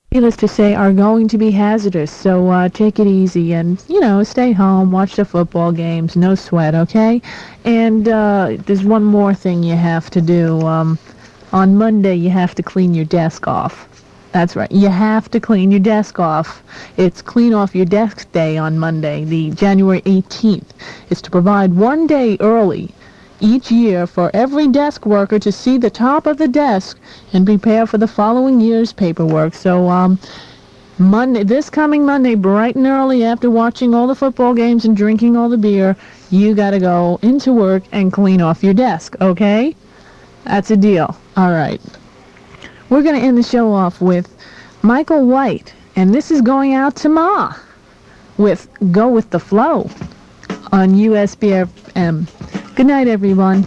needless to say, are going to be hazardous. So take it easy and, stay home, watch the football games, no sweat, okay? And there's one more thing you have to do. On Monday, you have to clean your desk off. That's right. You have to clean your desk off. It's Clean Off Your Desk Day on Monday, the January 18th. It's to provide one day early each year for every desk worker to see the top of the desk and prepare for the following year's paperwork. So, this coming Monday, bright and early after watching all the football games and drinking all the beer, you got to go into work and clean off your desk, okay? That's a deal. All right. We're going to end the show off with Michael White, and this is going out to Ma with Go With The Flow on USBFM. Good night, everyone.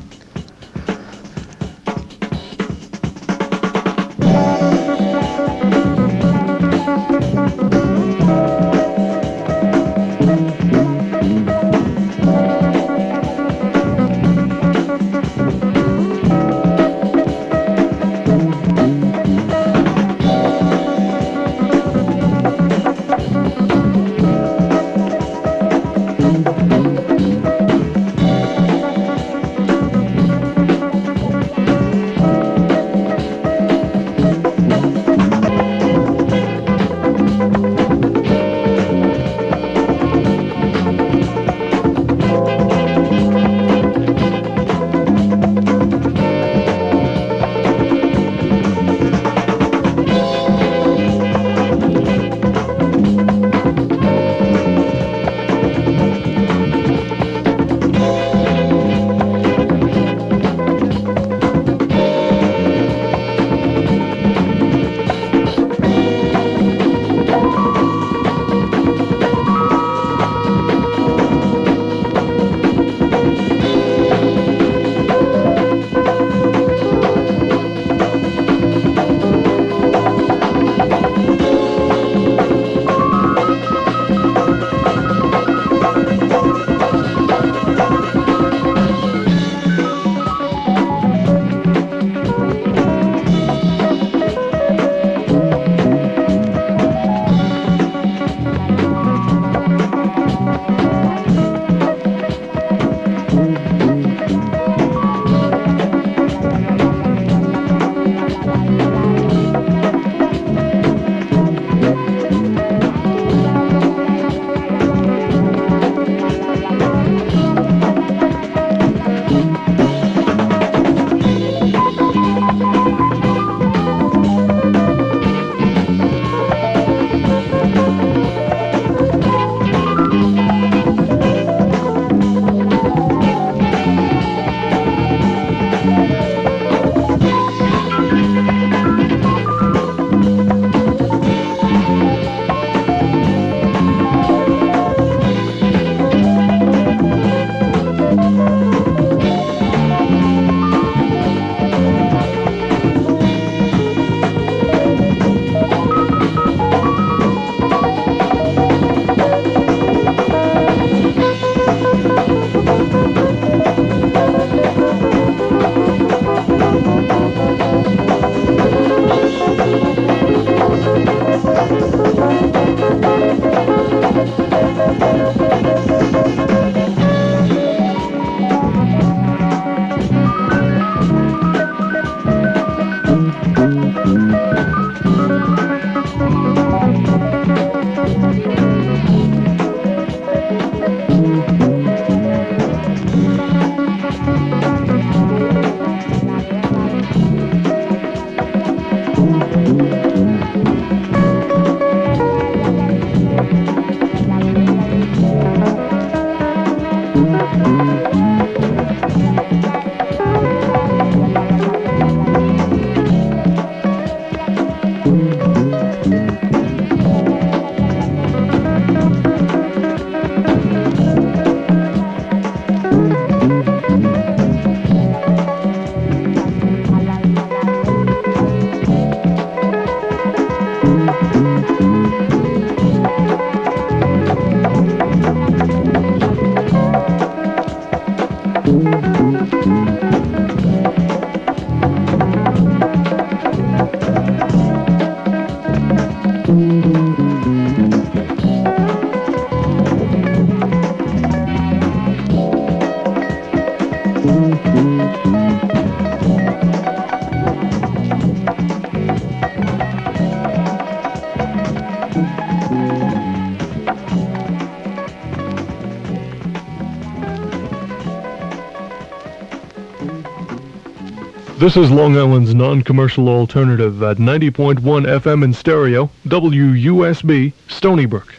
This is Long Island's non-commercial alternative at 90.1 FM in stereo, WUSB, Stony Brook.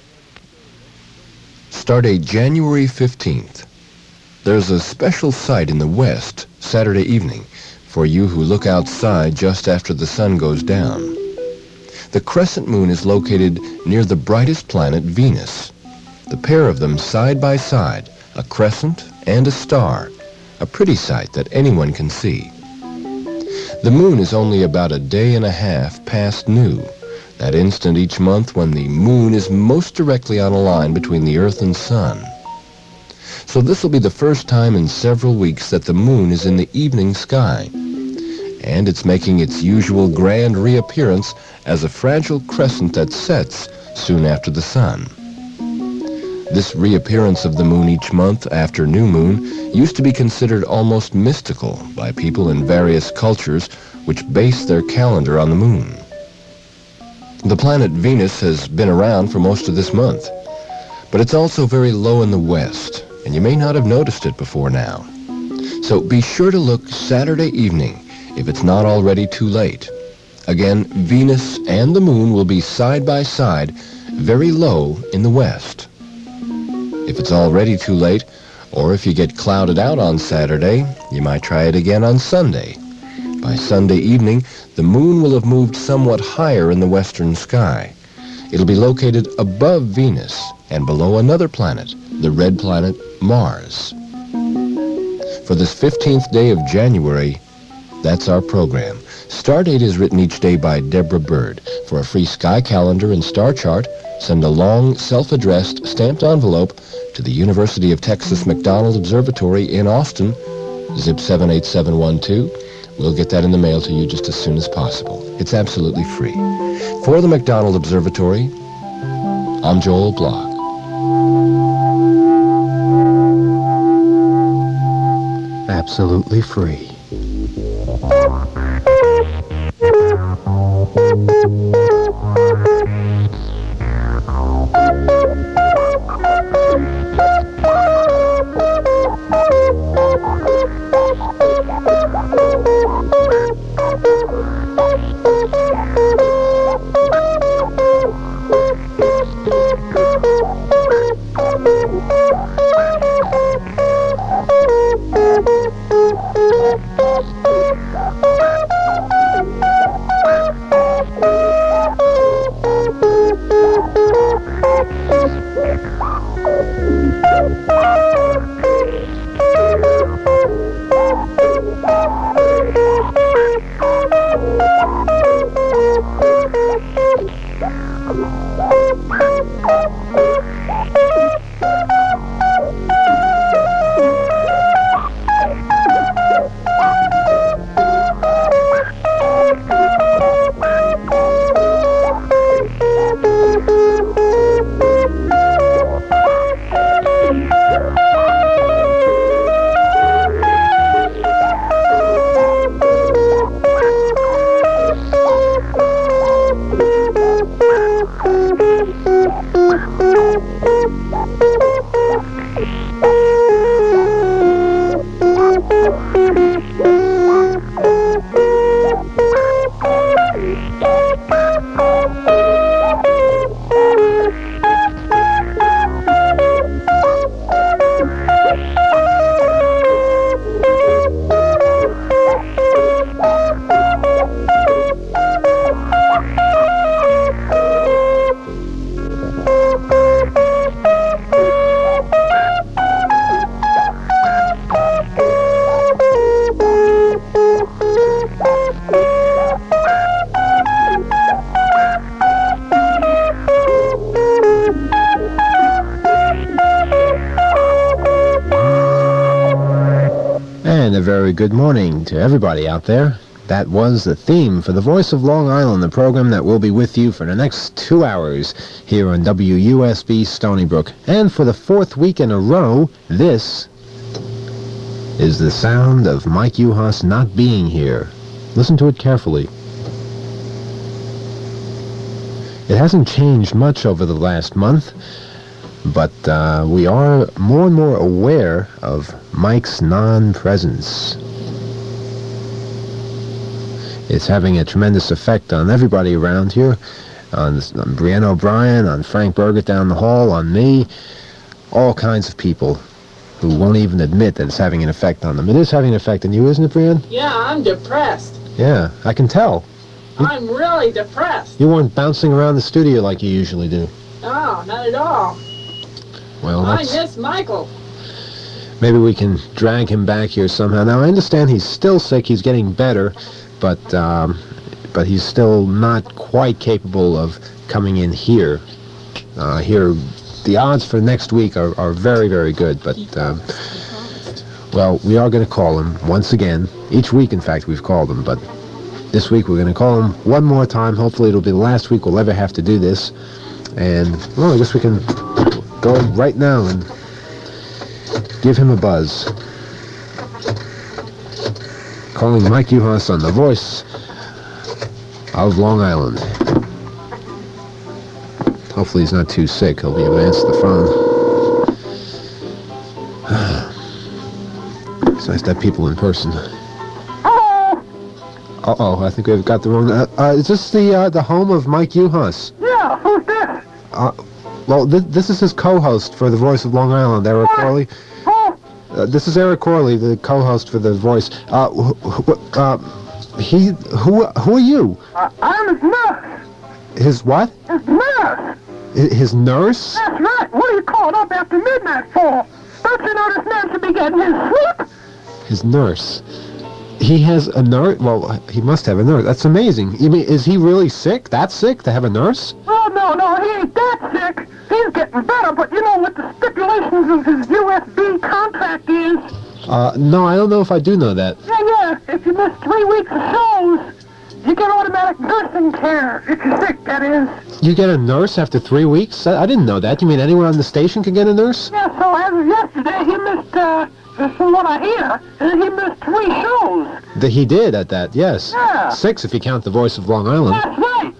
Stardate January 15th. There's a special sight in the west Saturday evening for you who look outside just after the sun goes down. The crescent moon is located near the brightest planet, Venus. The pair of them side by side, a crescent and a star, a pretty sight that anyone can see. The moon is only about a day and a half past new, that instant each month when the moon is most directly on a line between the Earth and Sun. So this will be the first time in several weeks that the moon is in the evening sky, and it's making its usual grand reappearance as a fragile crescent that sets soon after the sun. This reappearance of the moon each month after new moon used to be considered almost mystical by people in various cultures which base their calendar on the moon. The planet Venus has been around for most of this month, but it's also very low in the west, and you may not have noticed it before now. So be sure to look Saturday evening if it's not already too late. Again, Venus and the moon will be side by side, very low in the west. If it's already too late, or if you get clouded out on Saturday, you might try it again on Sunday. By Sunday evening, the moon will have moved somewhat higher in the western sky. It'll be located above Venus and below another planet, the red planet Mars. For this 15th day of January, that's our program. Stardate is written each day by Deborah Bird. For a free sky calendar and star chart, send a long, self-addressed, stamped envelope to the University of Texas McDonald Observatory in Austin, zip 78712. We'll get that in the mail to you just as soon as possible. It's absolutely free. For the McDonald Observatory, I'm Joel Block. Absolutely free. And a very good morning to everybody out there. That was the theme for the Voice of Long Island, the program that will be with you for the next 2 hours here on WUSB Stony Brook. And for the fourth week in a row, this is the sound of Mike Uhas not being here. Listen to it carefully. It hasn't changed much over the last month, but we are more and more aware of Mike's non-presence. It's having a tremendous effect on everybody around here, on Brianna O'Brien, on Frank Burgett down the hall, on me, all kinds of people who won't even admit that it's having an effect on them. It is having an effect on you, isn't it, Brianne? Yeah, I'm depressed. Yeah, I can tell. I'm really depressed. You weren't bouncing around the studio like you usually do. No, not at all. Well, I miss Michael. maybe we can drag him back here somehow. Now, I understand he's still sick. He's getting better, but he's still not quite capable of coming in here. Here, the odds for next week are very, very good, but... well, we are going to call him once again. Each week, in fact, we've called him, but this week we're going to call him one more time. Hopefully it'll be the last week we'll ever have to do this. And, well, I guess we can go right now and give him a buzz. Calling Mike Uhas on the voice of Long Island. Hopefully he's not too sick. He'll be able to answer the phone. It's nice to have people in person. Uh-oh, I think we've got the wrong... is this the home of Mike Uhas? Yeah, who's this? Well, this is his co-host for The Voice of Long Island, Eric Corley. This is Eric Corley, the co-host for The Voice. Who are you? I'm his nurse. His what? His nurse. His nurse? That's right. What are you calling up after midnight for? Don't you know this man should be getting his sleep? His nurse. He has a nurse? Well, he must have a nurse. That's amazing. You mean, is he really sick? That sick to have a nurse? Oh, no, he ain't that sick. He's getting better, but you know what the stipulations of his USB contract is? No, I don't know if I do know that. Yeah. If you miss 3 weeks of shows, you get automatic nursing care. If you're sick, that is. You get a nurse after 3 weeks? I didn't know that. You mean anyone on the station can get a nurse? Yeah, so as of yesterday, he missed, from what I hear, he missed 3 shows. He did at that, yes. Yeah. 6 if you count The Voice of Long Island. That's right.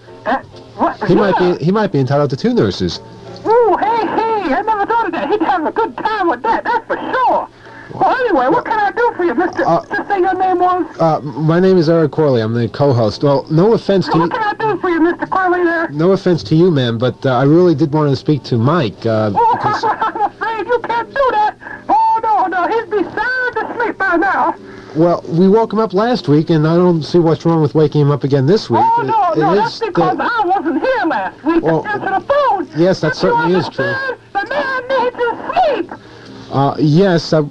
He might be entitled to 2 nurses. Ooh, hey, I never thought of that. He'd have a good time with that, that's for sure. Well, anyway, what can I do for you, Mr. Just say your name was? My name is Eric Corley. I'm the co-host. Well, no offense to you. What can I do for you, Mr. Corley there? No offense to you, ma'am, but I really did want to speak to Mike, because... I'm afraid you can't do that. Oh, no, he'd be sound asleep by now. Well, we woke him up last week, and I don't see what's wrong with waking him up again this week. Oh, no, that's because I wasn't here last week to answer the phone. Yes, that certainly is true. The man needs to sleep. Yes, oh,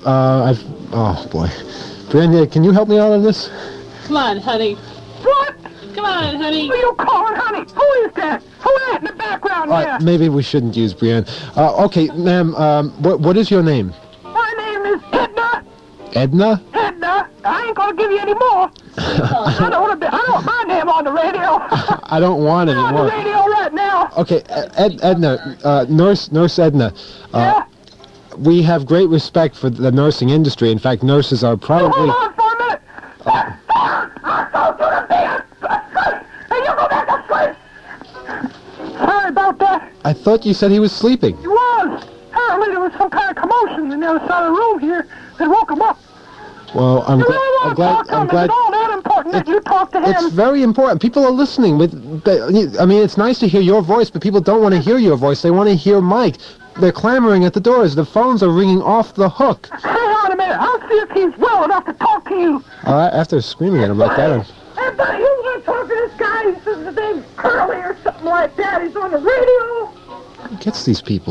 boy. Brenda, can you help me out on this? Come on, honey. What? Come on, honey. Who are you calling, honey? Who is that? Who is that in the background there? Maybe we shouldn't use Brienne. Okay, ma'am, what is your name? My name is Edna. Edna? Edna. I ain't gonna give you any more. I don't want my name on the radio. I don't want any more. On the radio right now. Okay, Edna, Nurse Edna. Yeah? We have great respect for the nursing industry. In fact, nurses are probably... Hold on for a minute. I'll go to the bed. And you go back to sleep. Sorry about that. I thought you said he was sleeping. He was. Apparently there was some kind of commotion in the other side of the room here that woke him up. Well, I'm glad. Is it all that important that you talk to him? It's very important. People are listening. I mean, it's nice to hear your voice, but people don't want to hear your voice. They want to hear Mike. They're clamoring at the doors. The phones are ringing off the hook. Hang on a minute. I'll see if he's well enough to talk to you. After screaming at him like that. Hey, buddy, you want to talk to this guy? He says his name's Curly or something like that. He's on the radio. Who gets these people?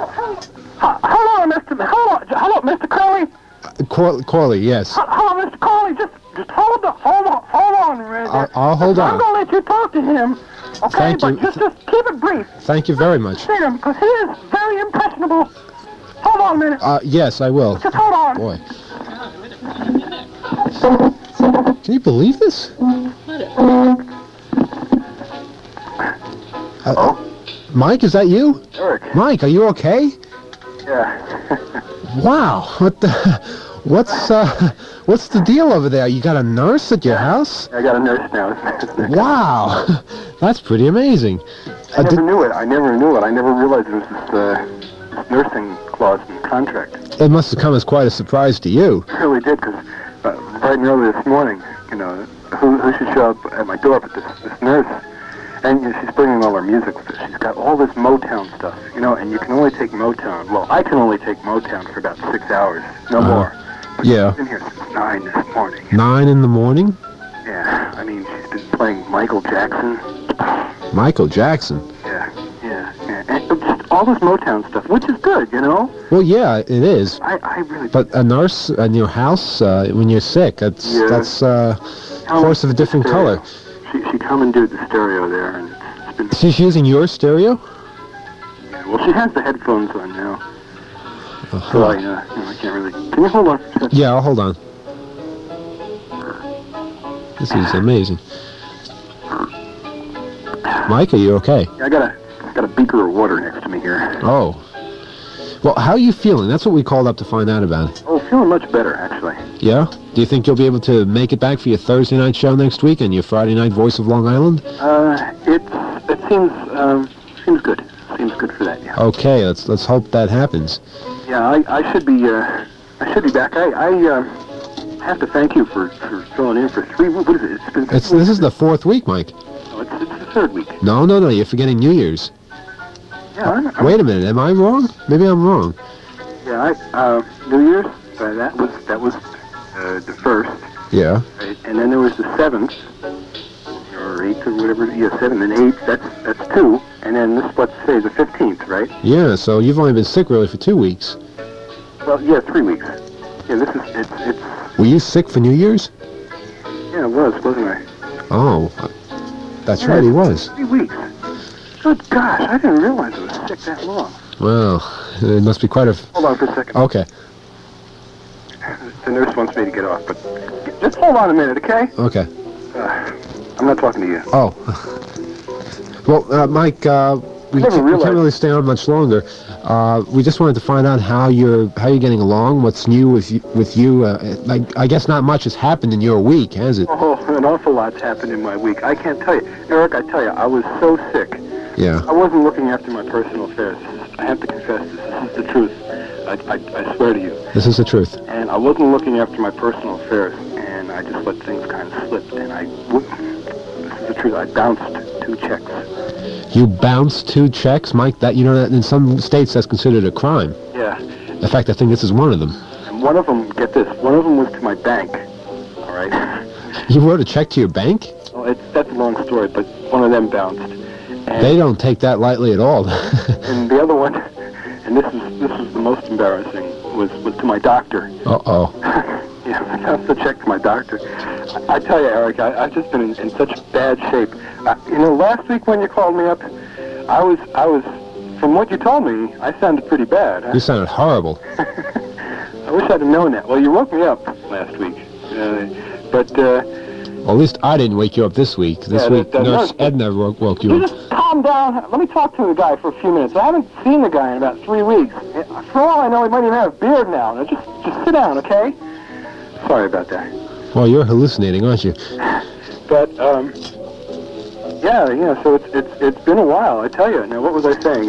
Hello, Mr. Curly. Corley, yes. Hello, Mr. Curly. Just hold on, Reggie. I'll hold on. I'm going to let you talk to him. Okay, Thank you. Just keep it brief. Thank you very much. See him, because he is very impressionable. Hold on a minute. Yes, I will. Just hold on. Boy. Can you believe this? Mike, is that you? Eric. Mike, are you okay? Yeah. Wow. What's the deal over there? You got a nurse at your house? I got a nurse now. Wow. That's pretty amazing. I never knew it. I never realized there was this nursing clause in the contract. It must have come as quite a surprise to you. It really did, because bright and early this morning, who should show up at my door, but this nurse, and she's bringing all her music with her. She's got all this Motown stuff, and you can only take Motown. Well, I can only take Motown for about 6 hours, no more. But yeah. She's been here since 9 this morning. 9 in the morning? Yeah, I mean, she's been playing Michael Jackson. Michael Jackson? Yeah. And just all this Motown stuff, which is good, Well, yeah, it is. I really... But a nurse in your house, when you're sick, that's a horse of a different color. She commandeered the stereo there, and it's been... She's using your stereo? Yeah, well, she has the headphones on now. Uh-huh. So I can't really... Can you hold on for a second? Yeah, I'll hold on. This is amazing. Mike, are you okay? Yeah, I got a beaker of water next to me here. Oh. Well, how are you feeling? That's what we called up to find out about. Oh, feeling much better, actually. Yeah? Do you think you'll be able to make it back for your Thursday night show next week and your Friday night Voice of Long Island? It seems good. Seems good for that, yeah. Okay, let's hope that happens. Yeah, I should be back. I have to thank you for filling in for 3 weeks. What is it? This is the 4th week, Mike. No, it's the 3rd week. No, you're forgetting New Year's. Yeah, Wait a minute, am I wrong? Maybe I'm wrong. Yeah, New Year's, that was the 1st. Yeah. Right? And then there was the 7th, or 8th, or whatever. Yeah, 7 and 8, that's 2. And then this, let's say, the 15th, right? Yeah, so you've only been sick really for 2 weeks. Well, yeah, 3 weeks. Yeah, this is, it's... Were you sick for New Year's? Yeah, I was, wasn't I? Oh, that's right, he was. 3 weeks. Good gosh, I didn't realize I was sick that long. Well, it must be quite a... Hold on for a second. Okay. The nurse wants me to get off, but just hold on a minute, okay? Okay. I'm not talking to you. Oh. Well, Mike, we can't really stay on much longer. We just wanted to find out how you're getting along. What's new with you? I guess not much has happened in your week, has it? Oh, an awful lot's happened in my week. I can't tell you, Eric. I tell you, I was so sick. Yeah. I wasn't looking after my personal affairs. I have to confess this is the truth. I swear to you. This is the truth. And I wasn't looking after my personal affairs, and I just let things kind of slip. And this is the truth. I bounced 2 checks. You bounced 2 checks, Mike? That that in some states that's considered a crime. Yeah. In fact, I think this is one of them. And one of them, get this, one of them was to my bank. All right. You wrote a check to your bank? Well, that's a long story, but one of them bounced. And they don't take that lightly at all. And the other one, and this is the most embarrassing, was to my doctor. Uh-oh. Yeah, I bounced the check to my doctor. I tell you, Eric, I've just been in such bad shape. Last week when you called me up, I was, from what you told me, I sounded pretty bad. Huh? You sounded horrible. I wish I'd have known that. Well, you woke me up last week, but... well, at least I didn't wake you up this week. This week, Nurse Edna woke you up. Just calm down. Let me talk to the guy for a few minutes. I haven't seen the guy in about 3 weeks. For all I know, he might even have a beard now. Now, just sit down, okay? Sorry about that. Well, you're hallucinating, aren't you? But, so it's been a while, I tell you. Now, what was I saying?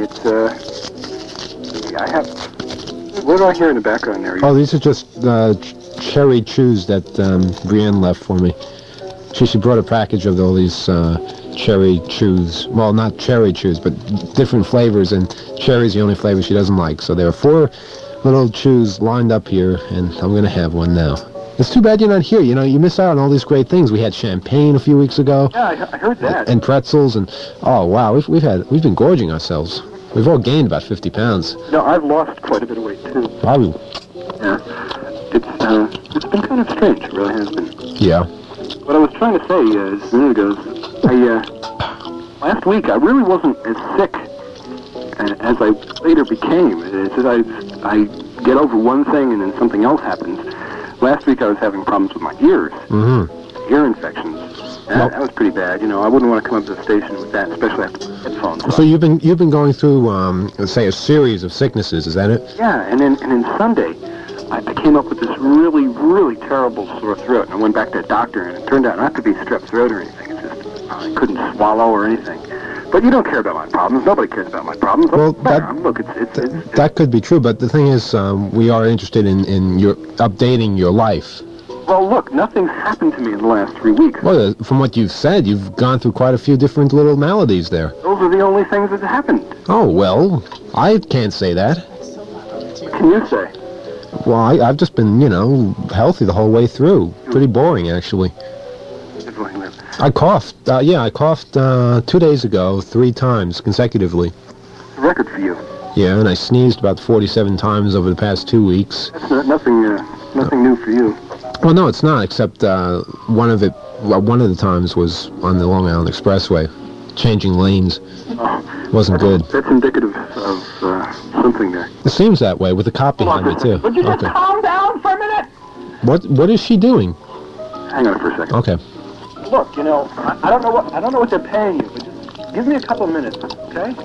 What do I hear in the background there? Oh, these are just cherry chews that Brienne left for me. She brought a package of all these cherry chews. Well, not cherry chews, but different flavors, and cherry's the only flavor she doesn't like. So there are 4 little chews lined up here, and I'm going to have one now. It's too bad you're not here. You miss out on all these great things. We had champagne a few weeks ago. Yeah, I heard that. And pretzels, and oh wow, we've been gorging ourselves. We've all gained about 50 pounds. No, I've lost quite a bit of weight too. Probably. Yeah, it's been kind of strange. It really has been. Yeah. What I was trying to say is, a minute ago, last week I really wasn't as sick as I later became. It's just I get over one thing and then something else happens. Last week I was having problems with my ears, ear infections. That was pretty bad. I wouldn't want to come up to the station with that, especially after headphones. So you've been going through, say, a series of sicknesses. Is that it? Yeah, and then Sunday, I came up with this really, really terrible sore throat, and I went back to the doctor, and it turned out not to be strep throat or anything. It's just I couldn't swallow or anything. But you don't care about my problems. Nobody cares about my problems. Well, that could be true, but the thing is, we are interested in your updating your life. Well, look, nothing's happened to me in the last 3 weeks. Well, from what you've said, you've gone through quite a few different little maladies there. Those are the only things that happened. Oh, well, I can't say that. What can you say? Well, I've just been, healthy the whole way through. Pretty boring, actually. I coughed. I coughed 2 days ago, 3 times consecutively. It's a record for you. Yeah, and I sneezed about 47 times over the past 2 weeks. That's nothing new for you. Well, no, it's not, except one of the times was on the Long Island Expressway, changing lanes. Oh, wasn't good. That's indicative of something there. It seems that way, with the cop behind me, too. Would you just calm down for a minute? What is she doing? Hang on for a second. Okay. Look, I don't know what they're paying you, but just give me a couple of minutes, okay?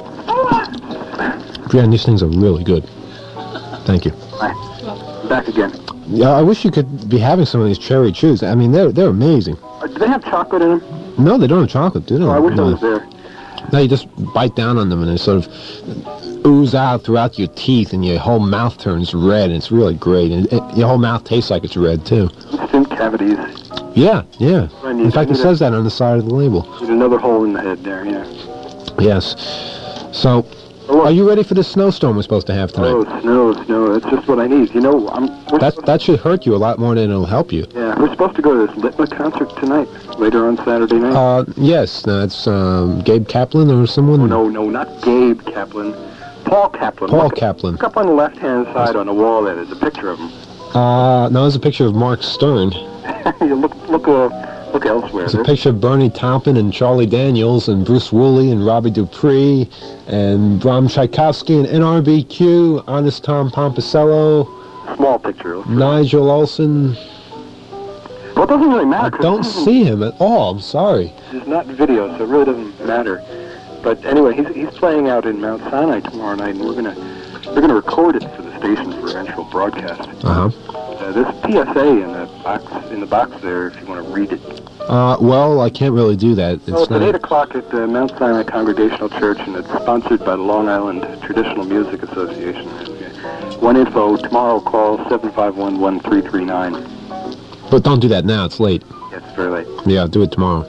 Brian, these things are really good. Thank you. Hi. Back again. Yeah, I wish you could be having some of these cherry chews. I mean, they're amazing. Do they have chocolate in them? No, they don't have chocolate, do they? Oh, I wish I was there. No, you just bite down on them and they sort of ooze out throughout your teeth and your whole mouth turns red and it's really great. And your whole mouth tastes like it's red, too. Instant cavities. Yeah. In fact, it says that on the side of the label. There's another hole in the head there, yeah. Yes. So, are you ready for the snowstorm we're supposed to have tonight? Oh, snow. That's just what I need. That should hurt you a lot more than it'll help you. Yeah, we're supposed to go to this Litma concert tonight, later on Saturday night. Yes, that's Gabe Kaplan or someone? No, not Gabe Kaplan. Paul Kaplan. Kaplan. Look up on the left-hand side on the wall there. There's a picture of him. No, there's a picture of Mark Stern. You look elsewhere. There's a picture of Bernie Taupin and Charlie Daniels and Bruce Woolley and Robbie Dupree and Bram Tchaikovsky and NRBQ, Honest Tom Pompisello. Small picture. Nigel Olsen. Well, it doesn't really matter. I don't see him at all. I'm sorry. It's not video, so it really doesn't matter. But anyway, he's playing out in Mount Sinai tomorrow night, and we're gonna record it for the station for eventual broadcast. There's PSA in the box there if you want to read it. Well, I can't really do that. It's at 8 o'clock at Mount Sinai Congregational Church, and it's sponsored by the Long Island Traditional Music Association. One info, tomorrow call 751-1339. But don't do that now, it's late. Yeah, it's very late. Yeah, do it tomorrow.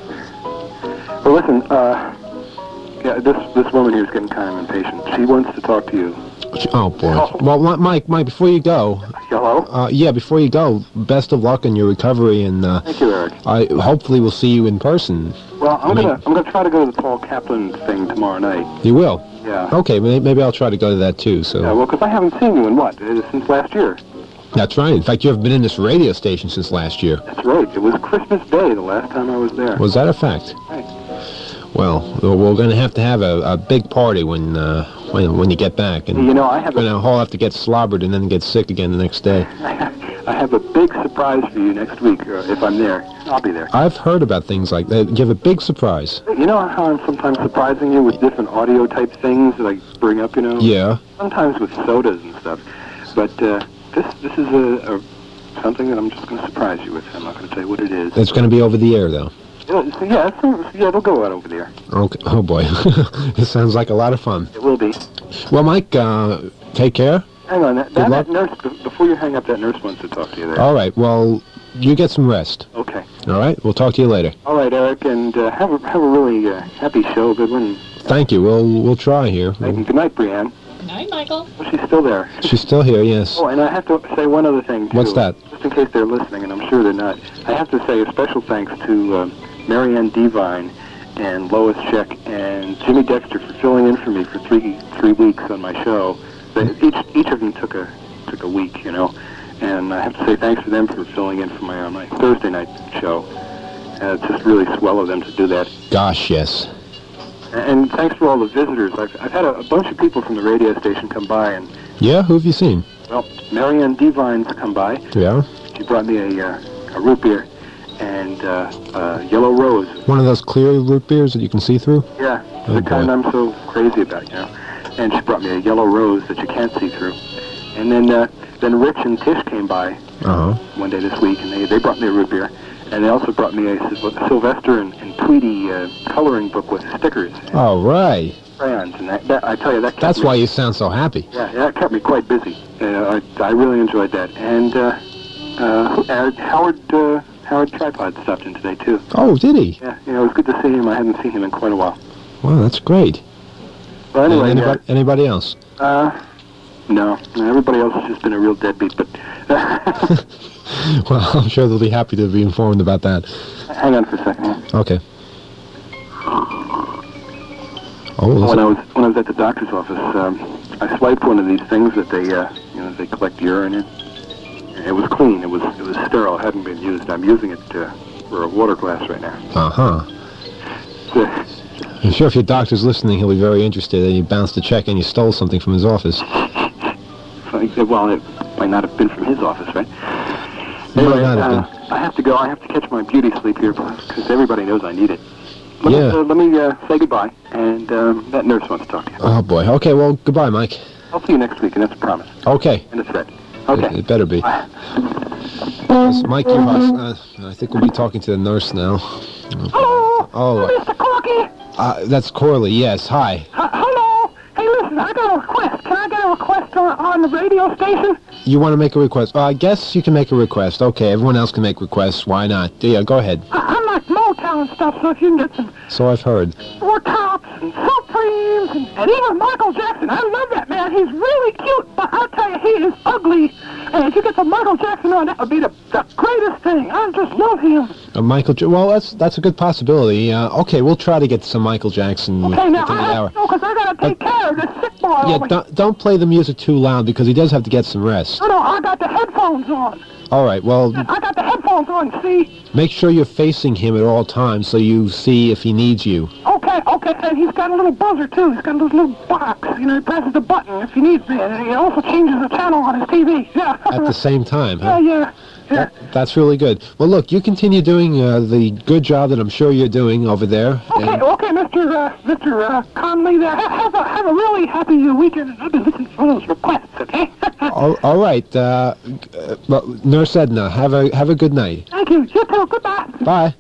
Well, listen, this woman here is getting kind of impatient. She wants to talk to you. Oh, boy. Oh. Well, Mike, before you go... Hello? Before you go, best of luck in your recovery, and thank you, Eric. I hopefully will see you in person. Well, I'm gonna try to go to the Paul Kaplan thing tomorrow night. You will? Yeah. Okay, maybe I'll try to go to that, too, so... Yeah, well, because I haven't seen you in, since last year. That's right. In fact, you haven't been in this radio station since last year. That's right. It was Christmas Day the last time I was there. Was that a fact? Right. Well, we're going to have a big party when you get back, and I have we're going to all have to get slobbered and then get sick again the next day. I have a big surprise for you next week if I'm there. I'll be there. I've heard about things like that. You have a big surprise. You know how I'm sometimes surprising you with different audio type things that I bring up. Yeah. Sometimes with sodas and stuff, but this is something that I'm just going to surprise you with. I'm not going to tell you what it is. It's going to be over the air, though. Yeah, it'll go out over there. Okay. Oh, boy. It sounds like a lot of fun. It will be. Well, Mike, take care. Hang on. That nurse, before you hang up, that nurse wants to talk to you there. All right. Well, you get some rest. Okay. All right. We'll talk to you later. All right, Eric, and have a really happy show. Good one. Thank you. We'll try here. Good night, Brianne. Good night, Michael. Well, she's still there. She's still here, yes. Oh, and I have to say one other thing, too. What's that? Just in case they're listening, and I'm sure they're not. I have to say a special thanks to Marianne Devine and Lois Scheck and Jimmy Dexter for filling in for me for three weeks on my show. Each of them took a week, and I have to say thanks to them for filling in for my Thursday night show. It's just really swell of them to do that. Gosh, yes. And thanks for all the visitors. I've had a bunch of people from the radio station come by. And yeah? Who have you seen? Well, Marianne Devine's come by. Yeah? She brought me a root beer and Yellow Rose. One of those clear root beers that you can see through? Yeah, the kind I'm so crazy about, And she brought me a Yellow Rose that you can't see through. And then Rich and Tish came by one day this week, and they brought me a root beer. And they also brought me a Sylvester and Tweety coloring book with stickers. All right. Crayons, and that I tell you, that kept That's me, why you sound so happy. Yeah, that kept me quite busy. I really enjoyed that. And Howard Tripod stopped in today, too. Oh, did he? Yeah, it was good to see him. I hadn't seen him in quite a while. Well, that's great. Well, anyway, anybody else? No. Everybody else has just been a real deadbeat, but... Well, I'm sure they'll be happy to be informed about that. Hang on for a second. Yeah. Okay. When I was at the doctor's office, I swiped one of these things that they collect urine in. It was clean. It was sterile. It hadn't been used. I'm using it for a water glass right now. I'm sure if your doctor's listening, he'll be very interested that you bounced a check and you stole something from his office. Well, it might not have been from his office, right? Anyway, I have to go. I have to catch my beauty sleep here because everybody knows I need it. Let me say goodbye, and that nurse wants to talk to you. Oh, boy. Okay, well, goodbye, Mike. I'll see you next week, and that's a promise. Okay. And it's red. Okay. It better be. Bye. It's Mike Uhas. I think we'll be talking to the nurse now. Hello? Oh. Mr. Corky? That's Corley, yes. Hi. Hello? Hey, listen, I got a request. Can I get a request on the radio station? You want to make a request? I guess you can make a request. Okay, everyone else can make requests. Why not? Yeah, go ahead. I like Motown and stuff, so if you can get some... So I've heard. Four Tops and Supremes and even Michael Jackson. I love that man. He's really cute, but I'll tell you, he is ugly. And if you get some Michael Jackson on, that would be the greatest thing. I just love him. Well, that's a good possibility. Okay, we'll try to get some Michael Jackson within the hour. No, because I got to take care of this sick boy. Yeah, don't play the music too loud because he does have to get some rest. No, I got the headphones on. All right, well... I got the headphones on, see? Make sure you're facing him at all times so you see if he needs you. Okay, and he's got a little buzzer, too. He's got a little box. He presses the button if he needs me, and he also changes the channel on his TV. Yeah. At the same time, huh? Yeah. That's really good. Well, look, you continue doing the good job that I'm sure you're doing over there. Okay, Mr. Conley, there. Have a really happy weekend. I've been listening to those requests, okay? all right. Nurse Edna, have a good night. Thank you. You too. Goodbye. Bye.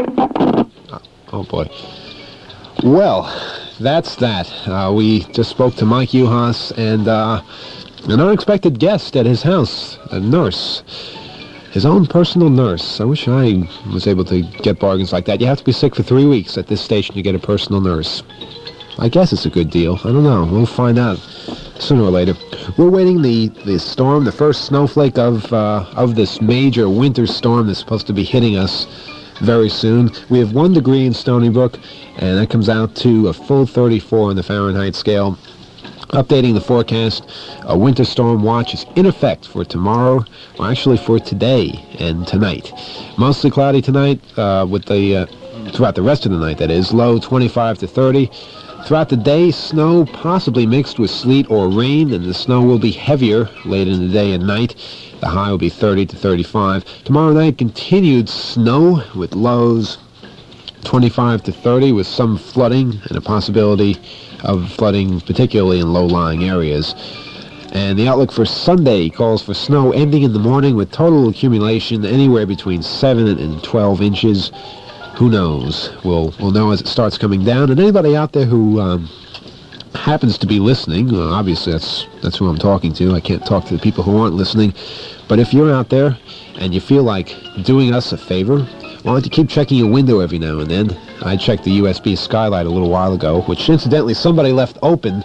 Oh, boy. Well, that's that. We just spoke to Mike Uhas and an unexpected guest at his house, a nurse. His own personal nurse. I wish I was able to get bargains like that. You have to be sick for 3 weeks at this station to get a personal nurse. I guess it's a good deal. I don't know. We'll find out sooner or later. We're waiting the storm, the first snowflake of this major winter storm that's supposed to be hitting us very soon. We have 1 degree in Stony Brook, and that comes out to a full 34 on the Fahrenheit scale. Updating the forecast, a winter storm watch is in effect for tomorrow, or actually for today and tonight. Mostly cloudy tonight, with throughout the rest of the night, that is. Low 25 to 30. Throughout the day, snow possibly mixed with sleet or rain, and the snow will be heavier late in the day and night. The high will be 30 to 35. Tomorrow night, continued snow with lows 25 to 30 with some flooding and a possibility of flooding, particularly in low-lying areas. And the outlook for Sunday calls for snow ending in the morning with total accumulation anywhere between 7 and 12 inches. Who knows? We'll know as it starts coming down. And anybody out there who happens to be listening, obviously that's who I'm talking to. I can't talk to the people who aren't listening. But if you're out there and you feel like doing us a favor, why don't you keep checking your window every now and then? I checked the USB skylight a little while ago, which incidentally somebody left open.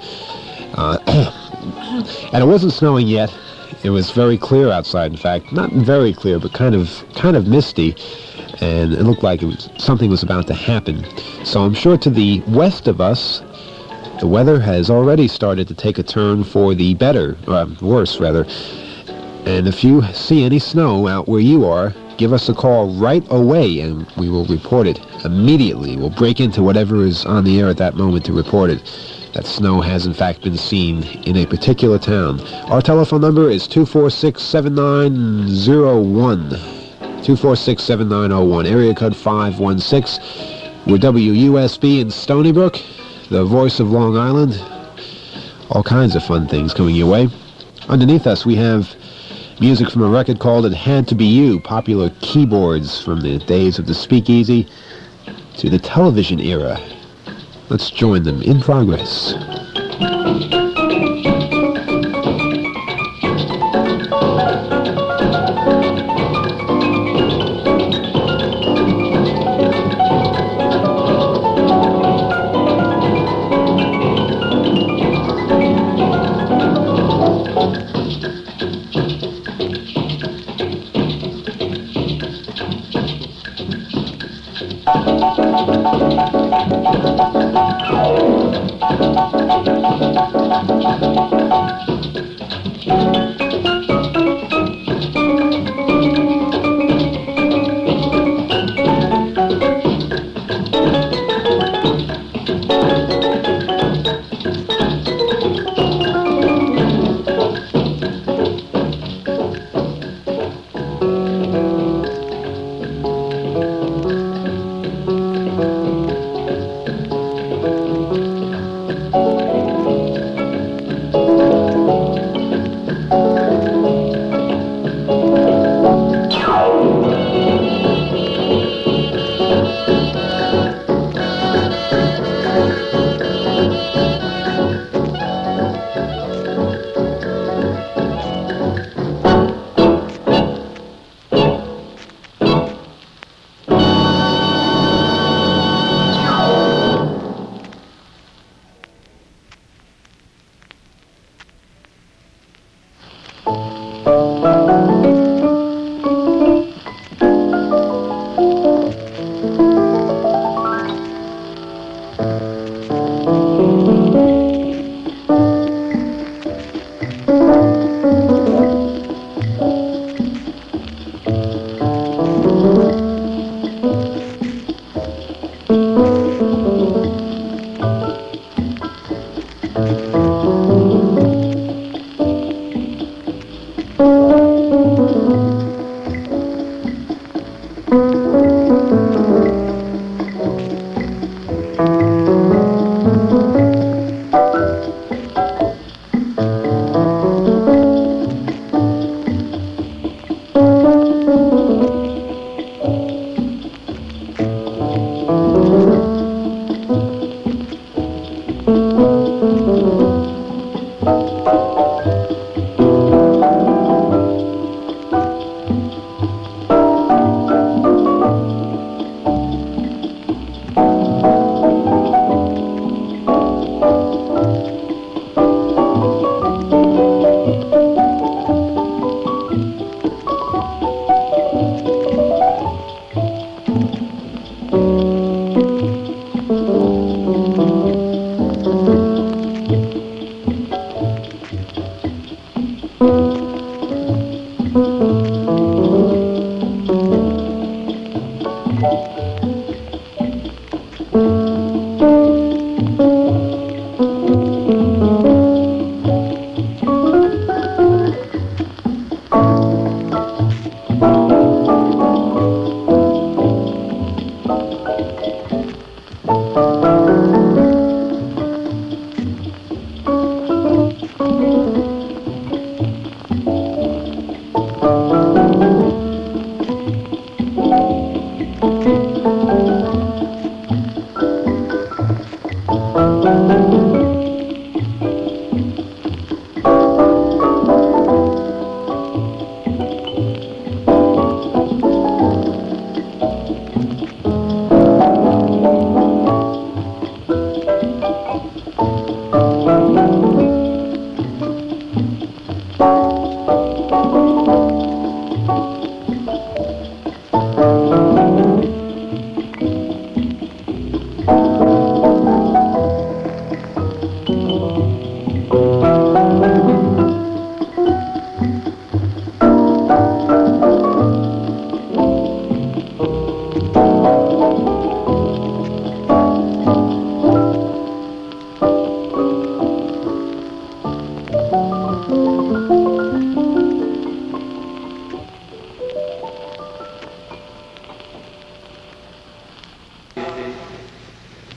And it wasn't snowing yet. It was very clear outside, in fact. Not very clear, but kind of misty. And it looked like something was about to happen. So I'm sure to the west of us, the weather has already started to take a turn for the better, or worse rather. And if you see any snow out where you are, give us a call right away and we will report it immediately. We'll break into whatever is on the air at that moment to report it. That snow has in fact been seen in a particular town. Our telephone number is 246-7901. 246-7901. Area code 516. We're WUSB in Stony Brook, the voice of Long Island. All kinds of fun things coming your way. Underneath us we have music from a record called It Had to Be You, popular keyboards from the days of the speakeasy to the television era. Let's join them in progress.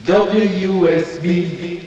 WUSB.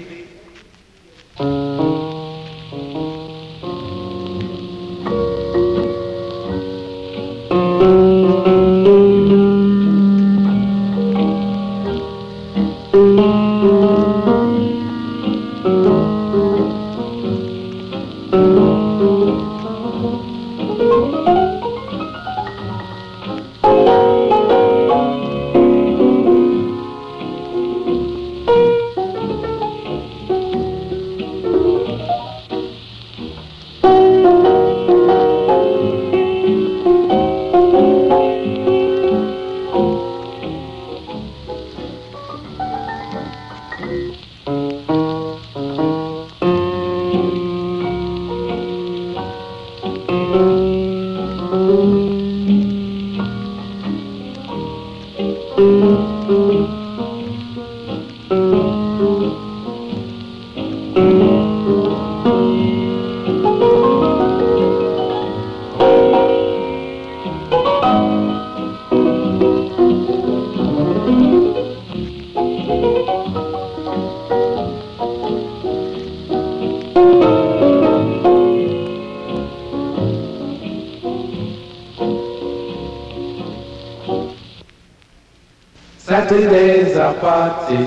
Saturday's our party.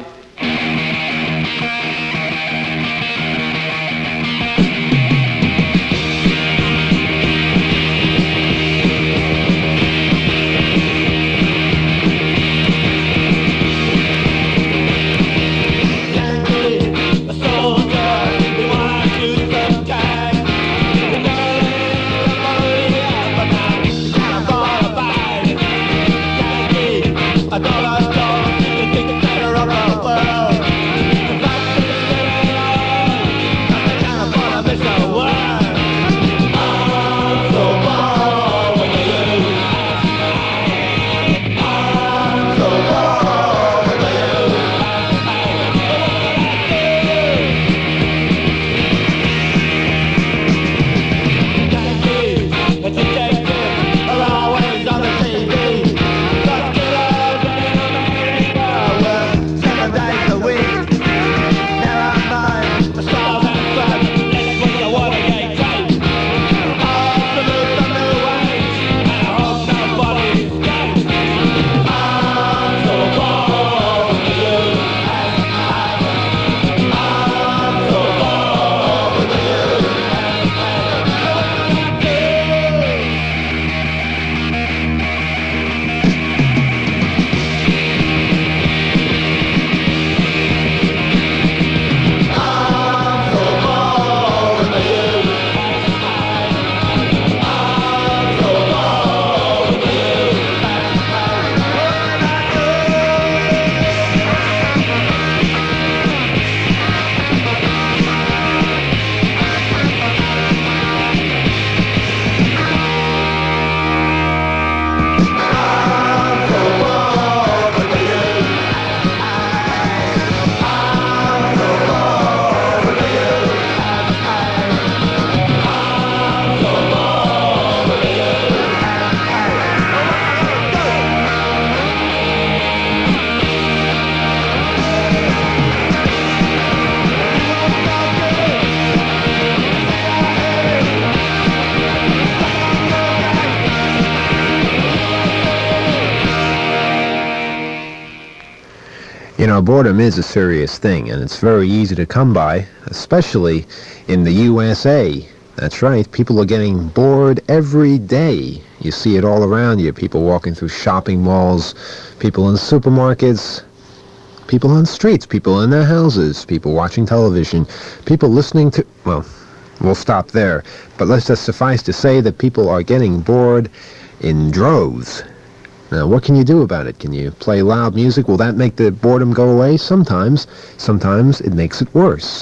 You know, boredom is a serious thing, and it's very easy to come by, especially in the USA. That's right, people are getting bored every day. You see it all around you, people walking through shopping malls, people in supermarkets, people on streets, people in their houses, people watching television, people listening to, well, we'll stop there. But let's just suffice to say that people are getting bored in droves. Now, what can you do about it? Can you play loud music? Will that make the boredom go away? Sometimes. Sometimes it makes it worse.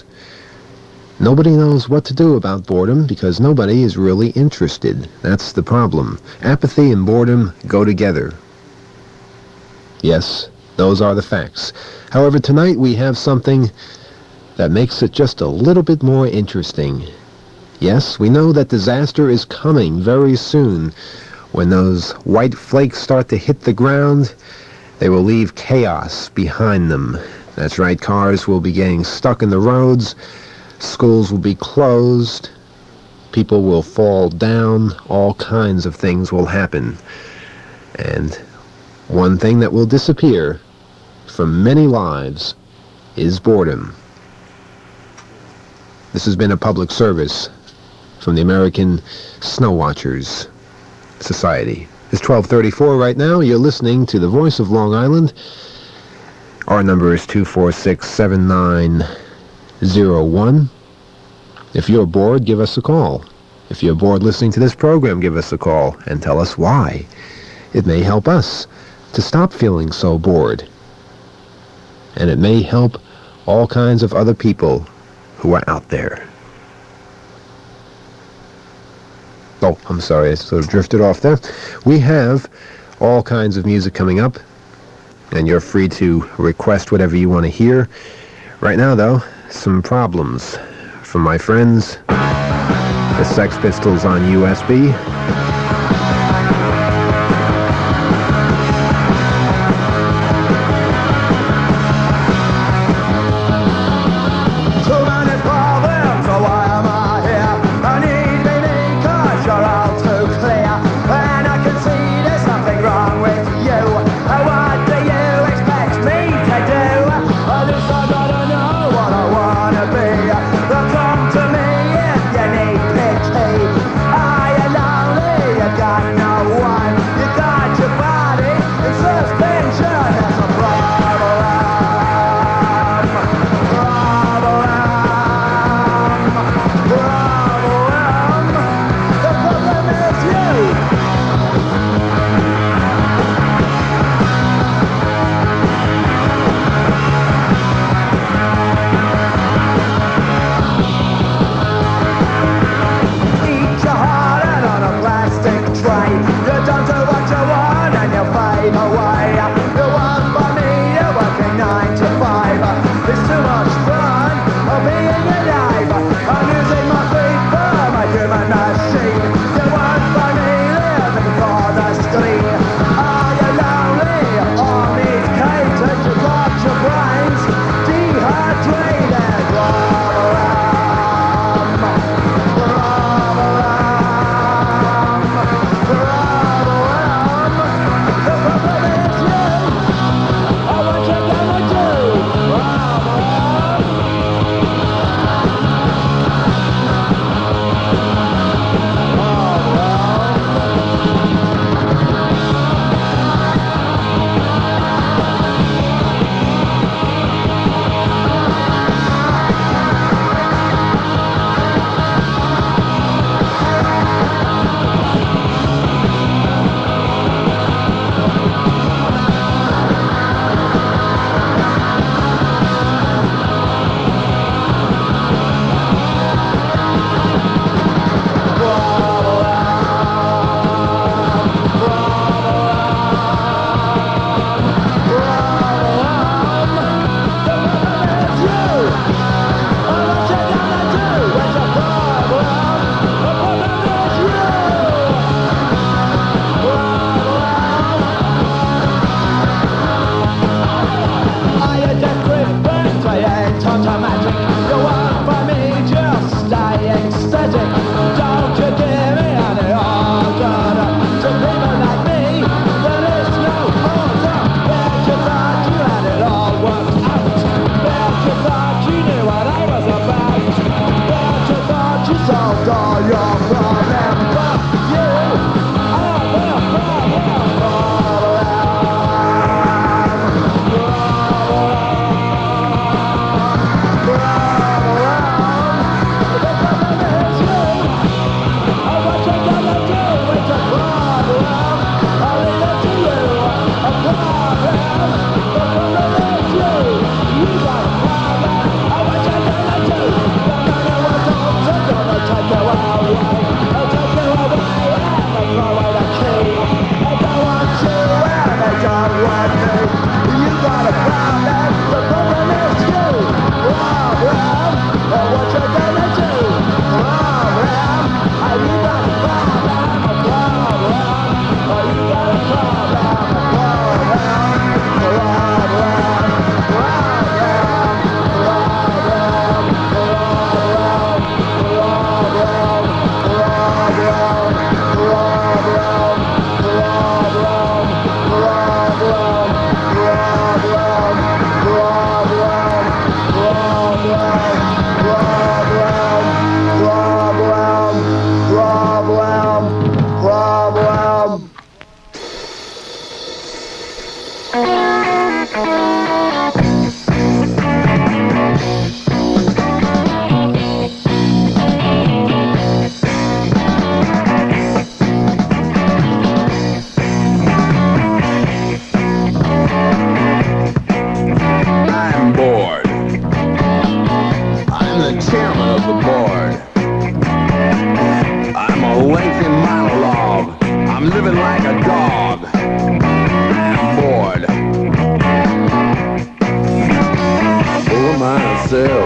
Nobody knows what to do about boredom because nobody is really interested. That's the problem. Apathy and boredom go together. Yes, those are the facts. However, tonight we have something that makes it just a little bit more interesting. Yes, we know that disaster is coming very soon. When those white flakes start to hit the ground, they will leave chaos behind them. That's right, cars will be getting stuck in the roads, schools will be closed, people will fall down, all kinds of things will happen. And one thing that will disappear from many lives is boredom. This has been a public service from the American Snow Watchers Society. It's 12:34 right now. You're listening to the Voice of Long Island. Our number is 246-7901. If you're bored, give us a call. If you're bored listening to this program, give us a call and tell us why. It may help us to stop feeling so bored. And it may help all kinds of other people who are out there. Oh, I'm sorry, I sort of drifted off there. We have all kinds of music coming up, and you're free to request whatever you want to hear. Right now, though, some problems from my friends, the Sex Pistols on USB.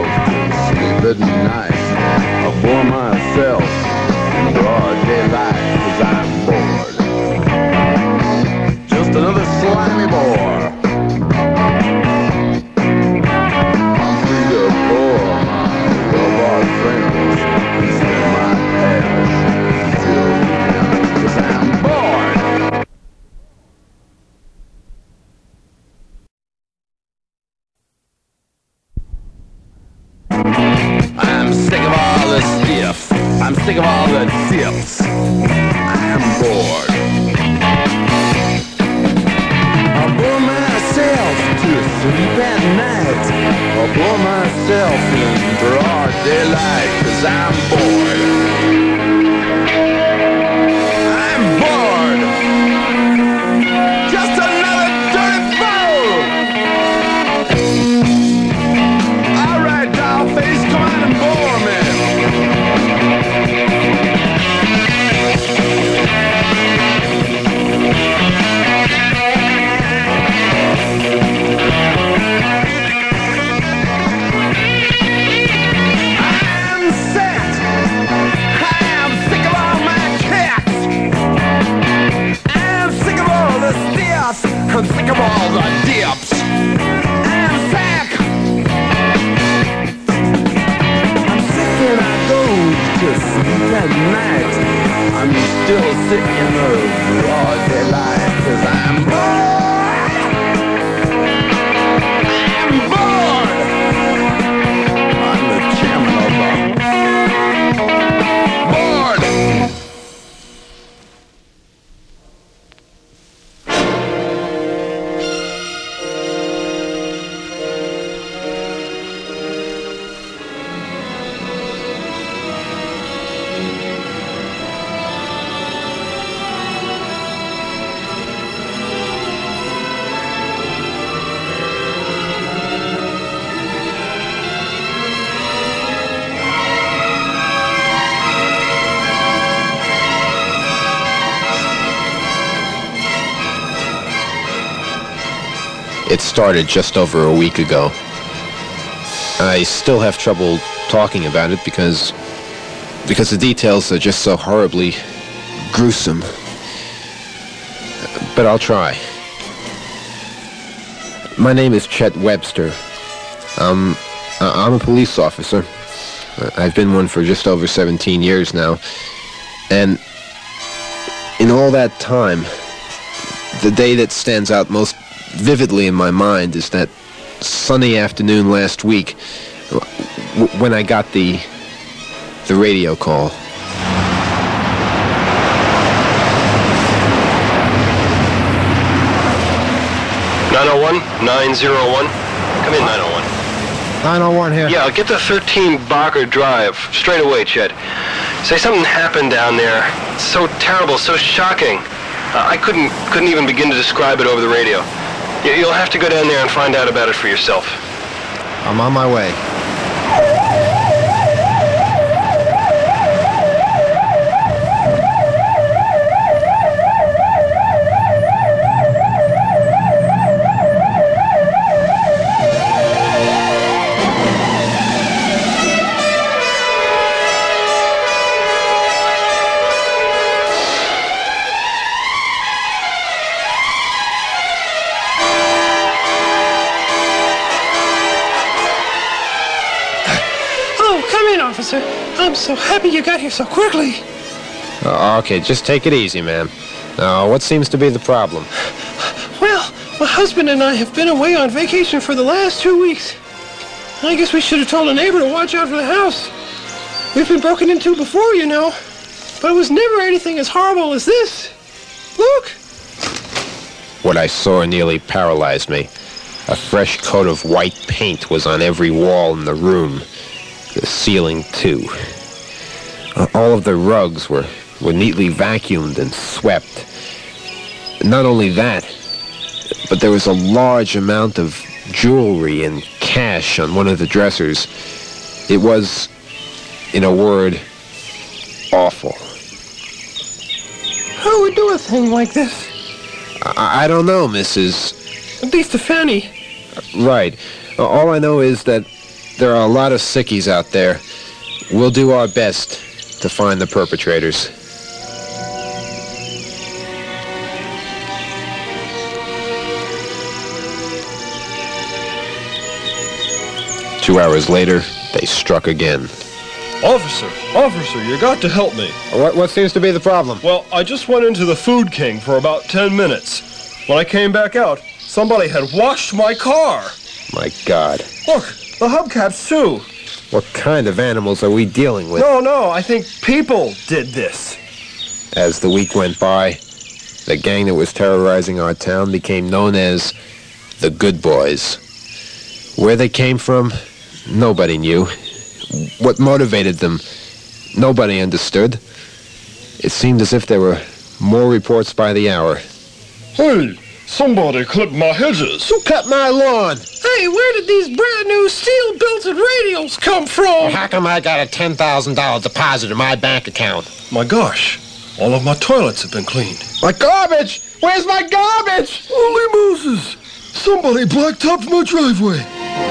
sleep at night. I bore myself in broad daylight 'cause I'm bored. Just another slimy bore. I'm free to bore my robot friends and spend my cash till the end 'cause I'm bored. I'm sick of all the stiffs. I'm sick of all the tips. I'm bored. I bore myself to sleep at night. I bore myself in broad daylight 'cause I'm bored. I'm bored. Just another dirty fool. All right, dollface, come on and bore me. I'm sick. I'm sick of all my kicks. I'm sick of all the stiffs. I'm sick of all the dips. I'm sick. I'm sick and I go to sleep at night. I'm still sick in the broad daylight 'cause I'm bored. I'm bored. I'm the chairman of the board. It started just over a week ago. I still have trouble talking about it because the details are just so horribly gruesome. But I'll try. My name is Chet Webster. I'm a police officer. I've been one for just over 17 years now. And in all that time, the day that stands out most vividly in my mind is that sunny afternoon last week when I got the radio call. (901) 901. Come in, 901. 901 here. Yeah, get the 13 Barker Drive straight away, Chet. Say something happened down there. It's so terrible, so shocking. I couldn't even begin to describe it over the radio. You'll have to go down there and find out about it for yourself. I'm on my way. Officer, I'm so happy you got here so quickly. Okay, just take it easy, man. What seems to be the problem? Well, my husband and I have been away on vacation for the last 2 weeks. I guess we should have told a neighbor to watch out for the house. We've been broken into before, you know. But it was never anything as horrible as this. Look! What I saw nearly paralyzed me. A fresh coat of white paint was on every wall in the room. The ceiling, too. All of the rugs were neatly vacuumed and swept. Not only that, but there was a large amount of jewelry and cash on one of the dressers. It was, in a word, awful. Who would do a thing like this? I don't know, Mrs. At least to Fanny. Right. All I know is that There are a lot of sickies out there. We'll do our best to find the perpetrators. Two hours later, they struck again. Officer, you got to help me. What seems to be the problem? Well, I just went into the Food King for about 10 minutes. When I came back out, somebody had washed my car. My God. Look, the hubcaps too. What kind of animals are we dealing with? No, I think people did this. As the week went by, the gang that was terrorizing our town became known as the Good Boys. Where they came from, nobody knew. What motivated them, nobody understood. It seemed as if there were more reports by the hour. Hey, somebody clipped my hedges. Who cut my lawn? Hey, where did these brand new steel-belted radios come from? How come I got a $10,000 deposit in my bank account? My gosh, all of my toilets have been cleaned. My garbage! Where's my garbage? Holy Moses! Somebody blacktopped my driveway.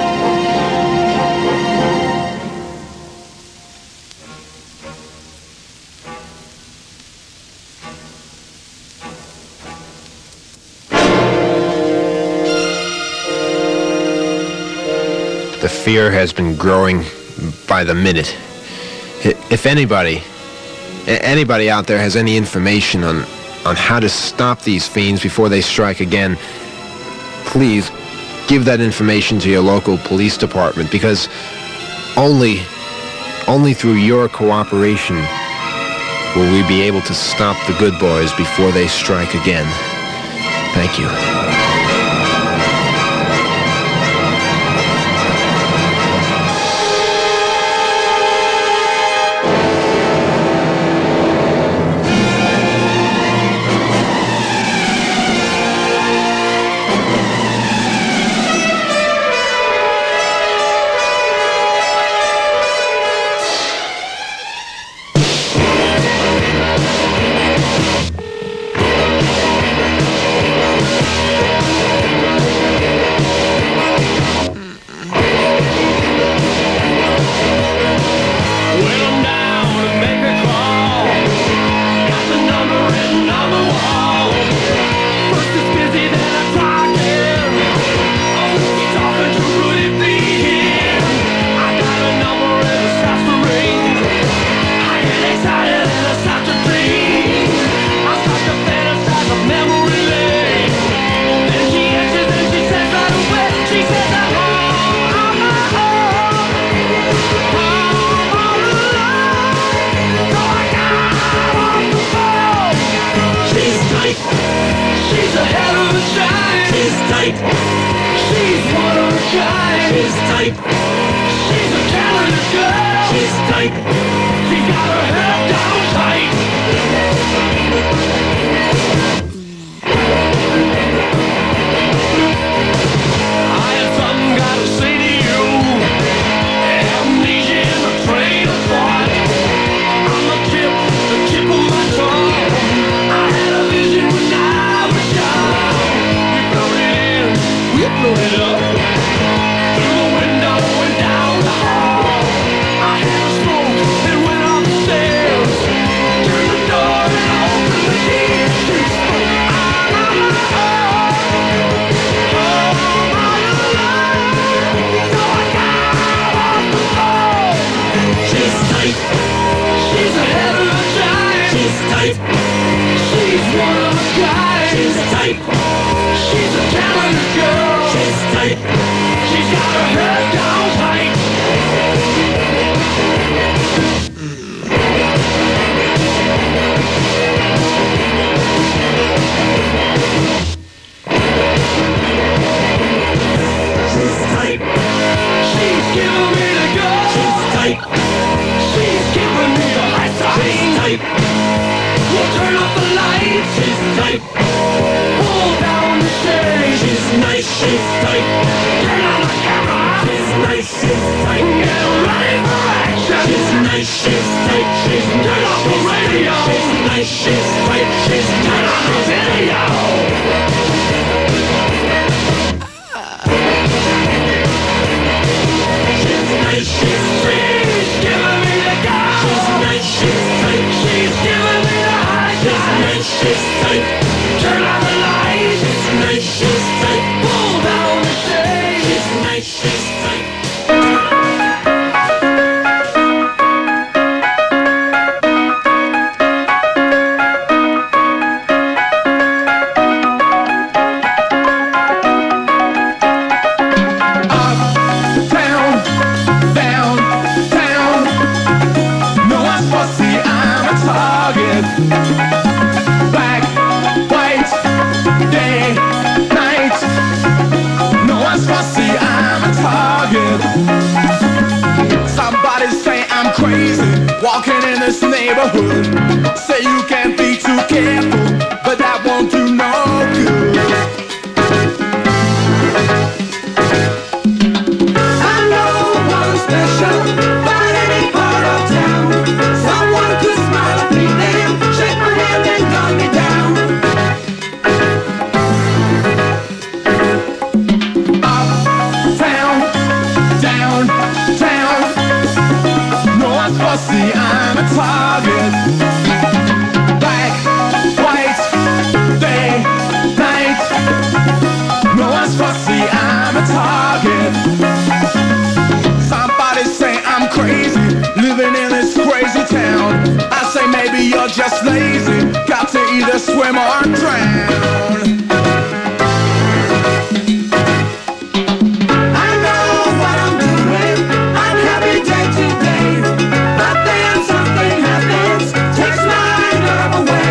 The fear has been growing by the minute. If anybody out there has any information on how to stop these fiends before they strike again, please give that information to your local police department, because only through your cooperation will we be able to stop the Good Boys before they strike again. Thank you. tight, she's tight. Black, white, day, night. No one's fussy, I'm a target. Somebody say I'm crazy, walking in this neighborhood. Say you can't be too careful, but that won't do no good. I know one special, but any part of town. Someone could smile at me, then shake my hand and gun me down. Uptown, downtown. No one's fussy, I'm a target. Black, white, day, night. No one's fussy, I'm a target. Somebody say I'm crazy, living in this crazy town. I say maybe you're just lazy, got to either swim or drown. I know what I'm doing, I'm happy day to day. But then something happens, takes my nerve away.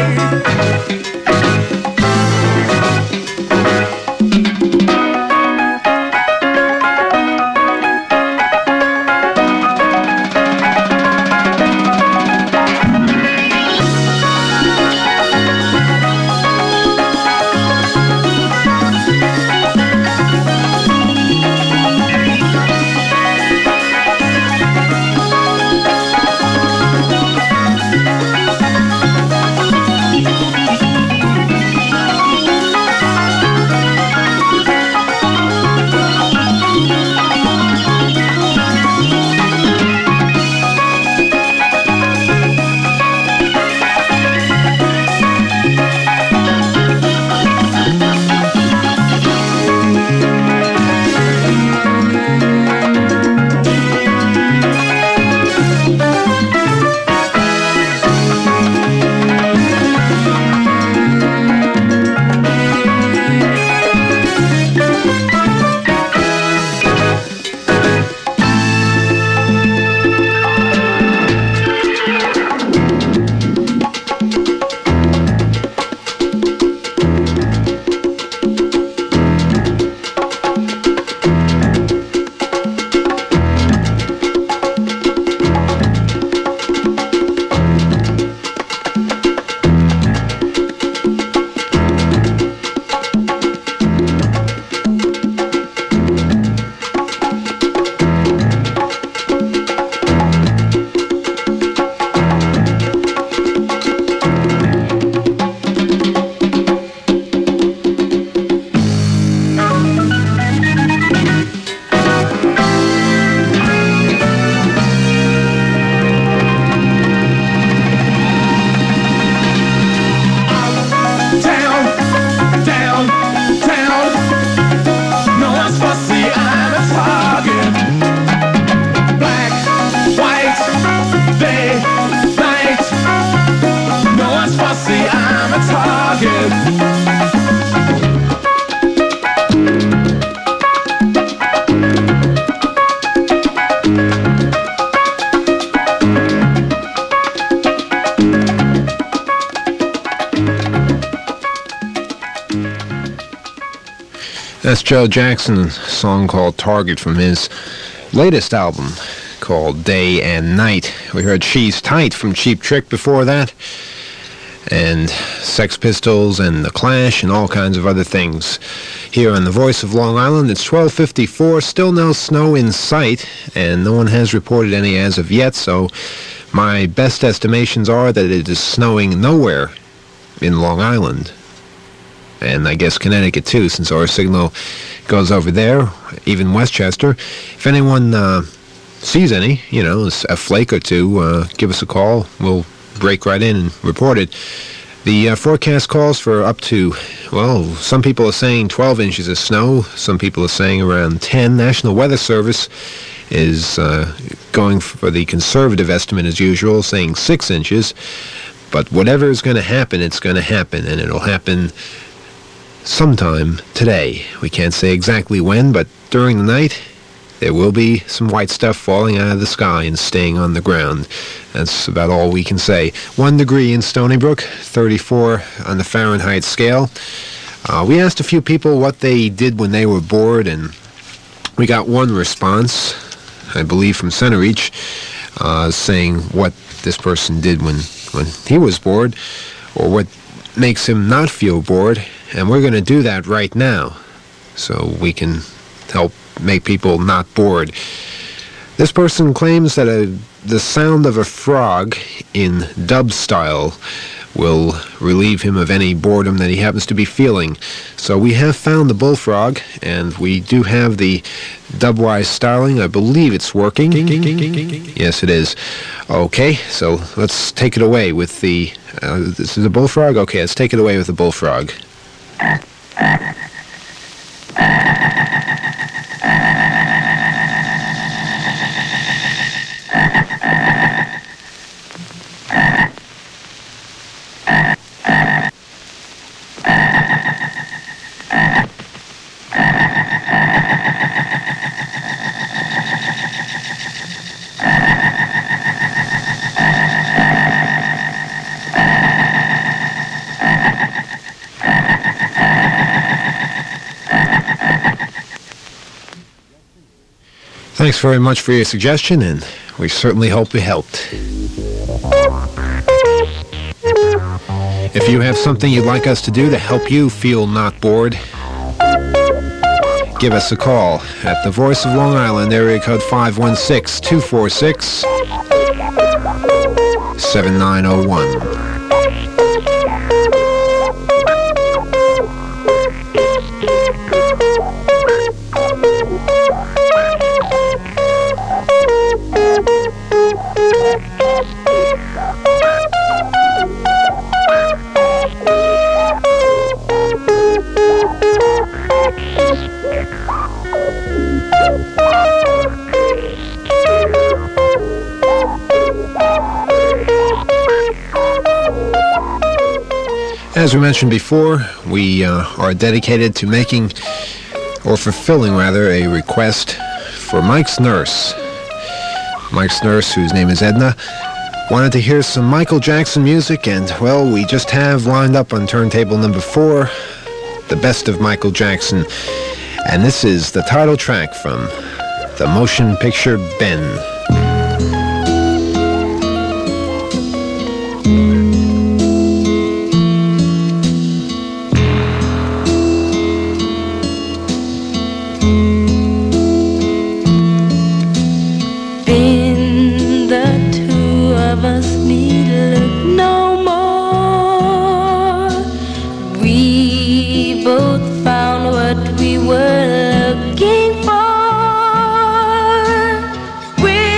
That's Joe Jackson, a song called Target from his latest album called Day and Night. We heard She's Tight from Cheap Trick before that, and Sex Pistols and The Clash and all kinds of other things. Here on The Voice of Long Island, it's 12:54, still no snow in sight, and no one has reported any as of yet, so my best estimations are that it is snowing nowhere in Long Island. And I guess Connecticut too, since our signal goes over there, even Westchester. If anyone sees any, a flake or two, give us a call. We'll break right in and report it. The forecast calls for up to, well, some people are saying 12 inches of snow. Some people are saying around 10. National Weather Service is going for the conservative estimate as usual, saying 6 inches. But whatever is going to happen, it's going to happen, and it'll happen sometime today. We can't say exactly when, but during the night, there will be some white stuff falling out of the sky and staying on the ground. That's about all we can say. 1 degree in Stony Brook, 34 on the Fahrenheit scale. We asked a few people what they did when they were bored, and we got one response, I believe from Centereach, saying what this person did when he was bored, or what makes him not feel bored. And we're going to do that right now, so we can help make people not bored. This person claims that the sound of a frog in dub style will relieve him of any boredom that he happens to be feeling. So we have found the bullfrog, and we do have the dubwise styling. I believe it's working. Yes, it is. Okay, so let's take it away with the... this is a bullfrog? Okay, let's take it away with the bullfrog. Thanks very much for your suggestion, and we certainly hope we helped. If you have something you'd like us to do to help you feel not bored, give us a call at the Voice of Long Island, area code 516-246-7901. As we mentioned before, we are dedicated to making, or fulfilling rather, a request for Mike's nurse. Mike's nurse, whose name is Edna, wanted to hear some Michael Jackson music, and, well, we just have lined up on turntable number 4, the best of Michael Jackson. And this is the title track from the motion picture Ben. We were looking for.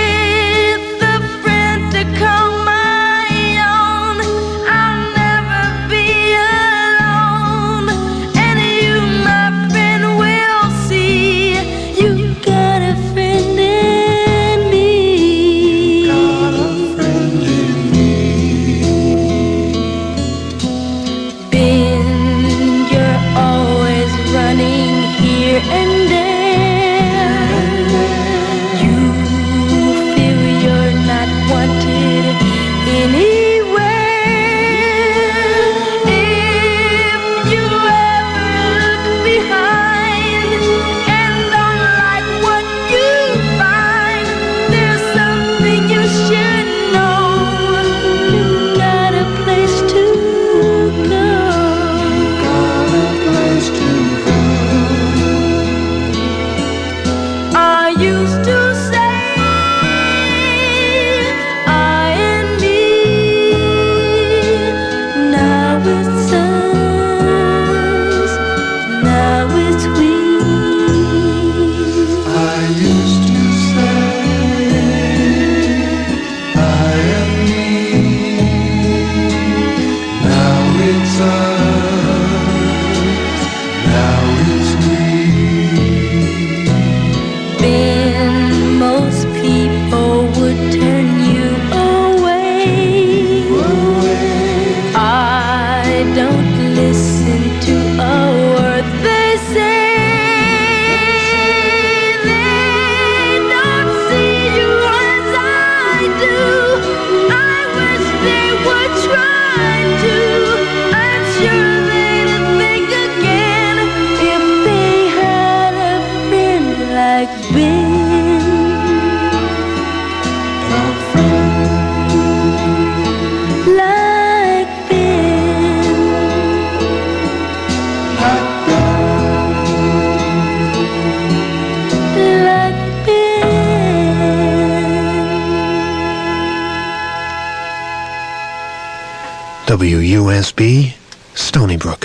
WUSB, Stony Brook.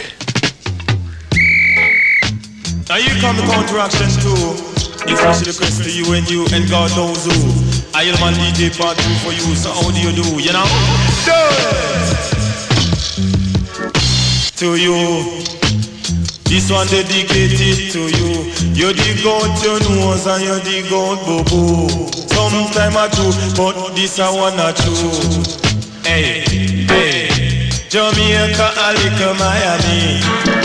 Now you come to counteraction too. Especially request to you and God knows who. I am on DJ part 2 for you, so how do you do, you know? Do it! To you. This one dedicated to you. You dig out your nose and you dig out boo-boo. Sometime I do, but this I wanna true. Hey, hey. Jamaica, Alica, Miami.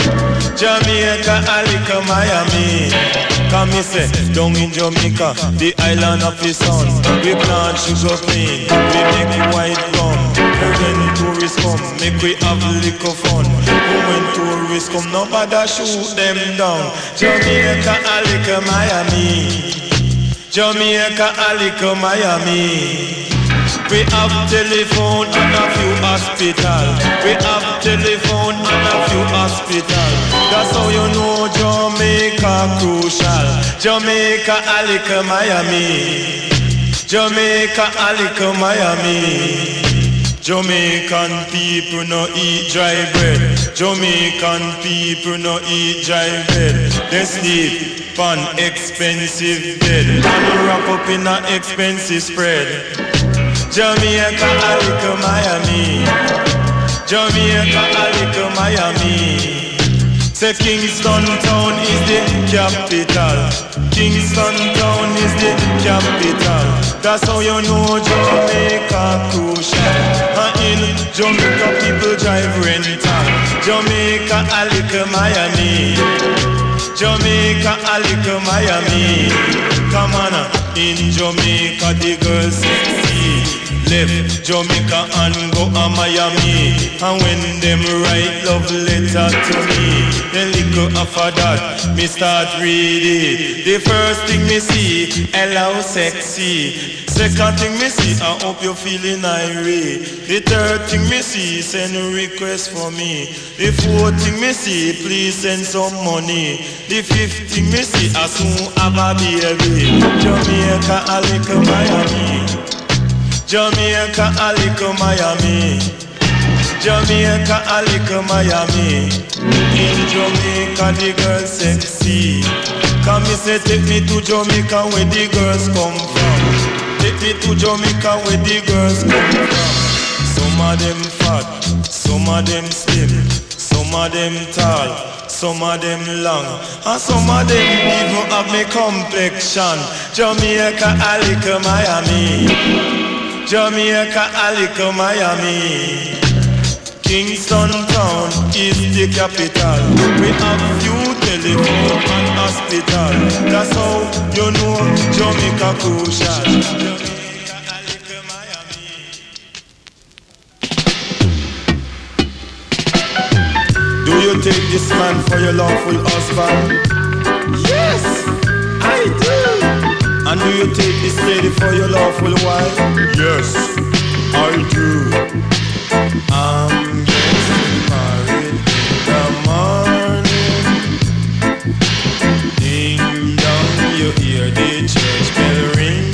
Jamaica, Alica, Miami. Come me say, down in Jamaica, the island of the sun. We plant sugar cane, we make white rum. And when tourists come, make we have liquor fun. When tourists come, nobody shoot them down. Jamaica, Alica, Miami. Jamaica, Alica, Miami. We have telephone and a few hospital. We have telephone and a few hospital. That's how you know Jamaica crucial. Jamaica, Alica, Miami. Jamaica, Alica, Miami. Jamaican people no eat dry bread. Jamaican people no eat dry bread. They sleep on expensive bed and wrap up in a expensive spread. Jamaica, Alica, Miami. Jamaica, Alica, Miami. Say Kingston town is the capital. Kingston town is the capital. That's how you know Jamaica crucial. And in Jamaica people drive rental. Jamaica, Alica, Miami. Jamaica, Alica, Miami. Come on, in Jamaica the girls sexy. Left Jamaica and go to Miami. And when them write love letter to me, then little after that, me start read it. The first thing me see, hello sexy. Second thing me see, I hope you're feeling irate. The third thing me see, send a request for me. The fourth thing me see, please send some money. The fifth thing me see, I soon have a baby. Jamaica, Alica, Miami. Jamaica, Alica, Miami. Jamaica, Alica, Miami. In Jamaica, the girls sexy. Come me say, take me to Jamaica where the girls come from. Take me to Jamaica where the girls come from. Some of them fat, some of them slim, some of them tall, some of them long, and some of them even have me complexion. Jamaica, Alica, Miami. Jamaica, Alica, Miami. Kingston town is the capital. We have few telephone and hospital. That's how you know Jamaica crucial. Jamaica, Alica, Miami. Do you take this man for your lawful husband? Yes, I do. And do you take this lady for your lawful wife? Yes, I do. I'm getting married in the morning. Ding dong, you hear the church bell ring.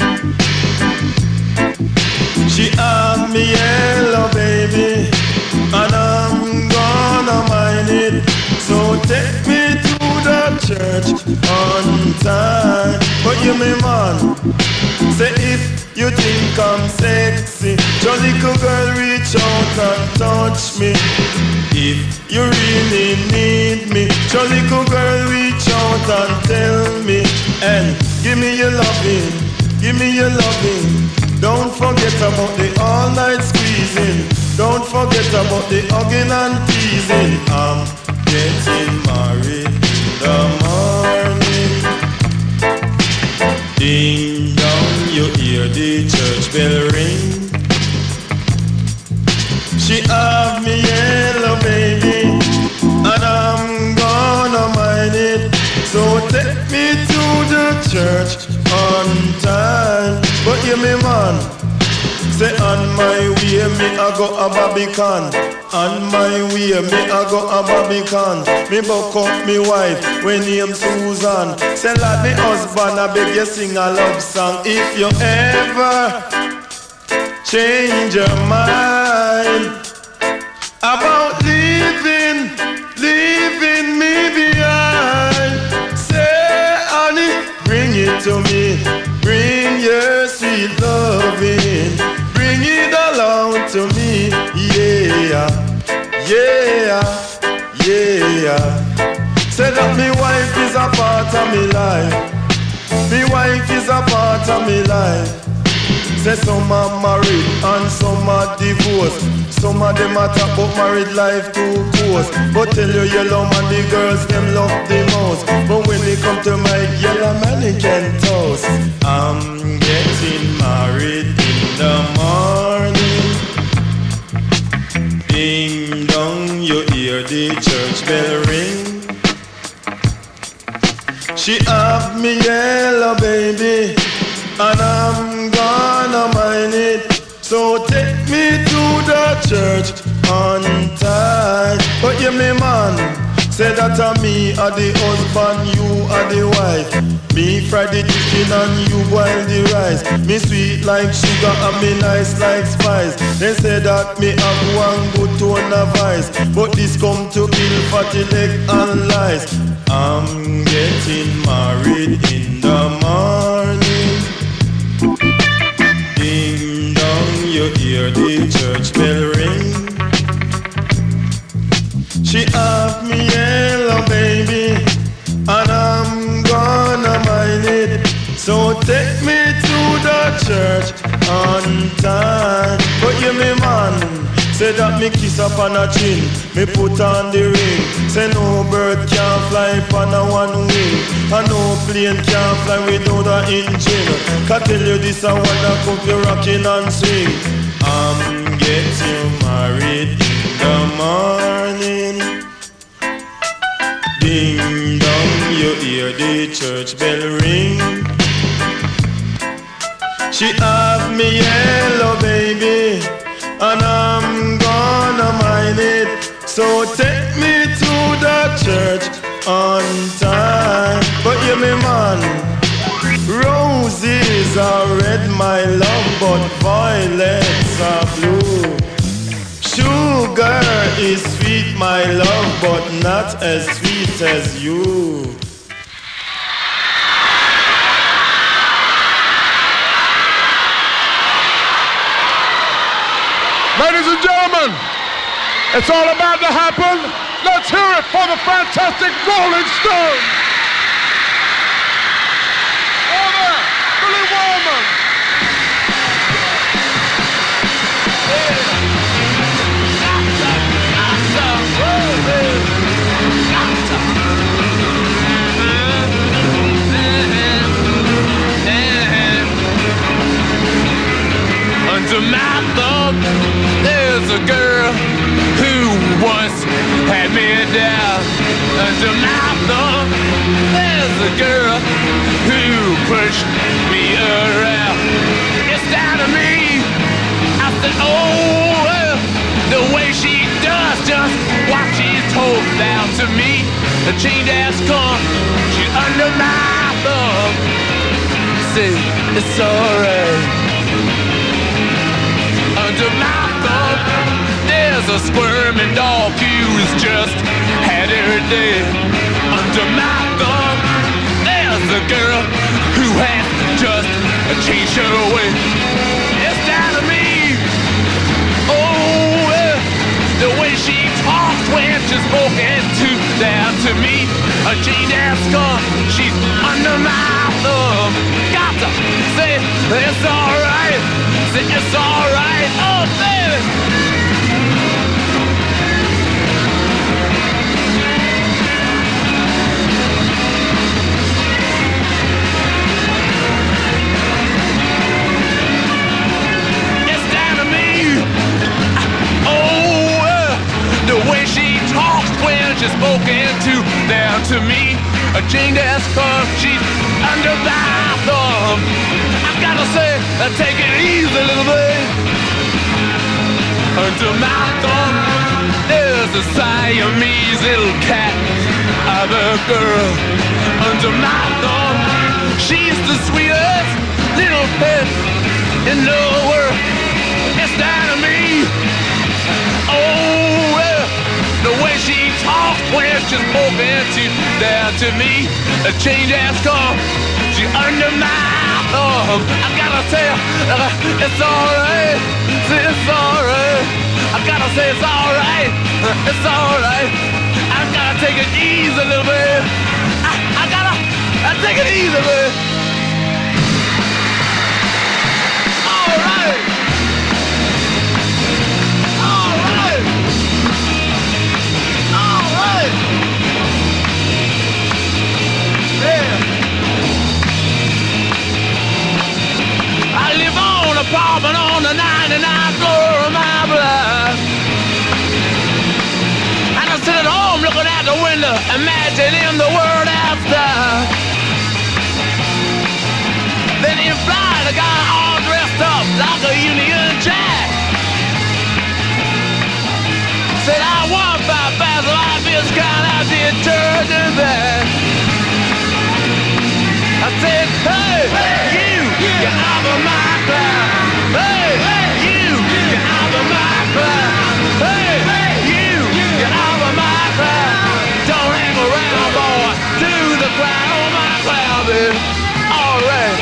She had me yellow baby, and I'm gonna mind it. So take me to the church on time. But you me man, say if you think I'm sexy, your little girl reach out and touch me. If you really need me, your little girl reach out and tell me. And give me your loving, give me your loving. Don't forget about the all night squeezing. Don't forget about the hugging and teasing. I'm getting married in the morning. Ding dong, you hear the church bell ring. She have me yellow baby, and I'm gonna mind it. So take me to the church on time. But you me man, say on my way me I go a Barbican. On my way me I go a Barbican. Me buck up me wife when name Susan. Say lad me husband I beg you sing a love song. If you ever change your mind about sweet loving, bring it along to me. Yeah, yeah, yeah. Say that me wife is a part of me life. Me wife is a part of me life. Say some are married and some are divorced. Some of them a talk about married life too close. But tell you yellow man the girls them love the most. But when they come to my yellow man they can toast. I'm getting married in the morning. Ding dong, you hear the church bell ring. She have me yellow baby, and I'm gonna mind it. So take me to the church on time. But yeah, me man, say that to me are the husband, you are the wife. Me fry the chicken and you boil the rice. Me sweet like sugar and me nice like spice. They say that me have one good tone of voice, but this come to kill fatty leg and lies. I'm getting married in the morning. Ding dong, you hear the church bell ring. She have me yellow baby, and I'm gonna mind it. So take me to the church on time. But you me man, say that me kiss up on a chin, me put on the ring. Say no bird can fly upon a one wing, and no plane can fly without a engine. Can tell you this I wanna come you rocking and swing. I'm getting married in the morning. Ding dong, you hear the church bell ring. She have me yellow baby, and I'm gonna mind it. So take me to the church on time. But you me man, roses are red my love, but violets are blue. Sugar is sweet my love, but not as sweet as you. Ladies and gentlemen, it's all about to happen. Let's hear it for the fantastic Rolling Stones. Over, Billy Wallman. Under my thumb, there's a girl who once had me down. Under my thumb, there's a girl who pushed me around. It's down to me. I said, oh, well, the way she does just what she's told down to me. The chain has come, she's under my thumb. Say, it's alright. Under my thumb, there's a squirming dog who's just had her day. Under my thumb, there's a girl who has just changed her way. It's down to me. Oh, the way she talks when she's spoken to down to me. A chain has come, she's under my thumb. Got to say it's alright. It's alright, oh baby. It's down to me. Oh, the way she talks when she's spoken to down to me. A chain that's come, she's under my thumb. I gotta say, take it easy, little babe. Under my thumb, there's a Siamese little cat of a girl. Under my thumb, she's the sweetest little pet in the world. It's down to me. Oh, well, the way she talks when she's spoken to down to me. A change has come, she's under my thumb. I gotta say, it's alright. It's alright. I gotta say it's alright. It's alright. I gotta take it easy a little bit. I take it easy, man. Alright. Alright. Alright. Yeah. I live on a apartment on the 99th floor of my block. And I sit at home looking out the window, imagining the world after. Then in flight, a guy all dressed up like a Union Jack said, I want 5 pounds of obvious kind of detergent back. I said, hey, you, get out of my cloud. Hey, you, get out of my cloud. Hey, you, get out of my cloud. Don't hang around, boy, to the crowd on my cloud, baby. All right.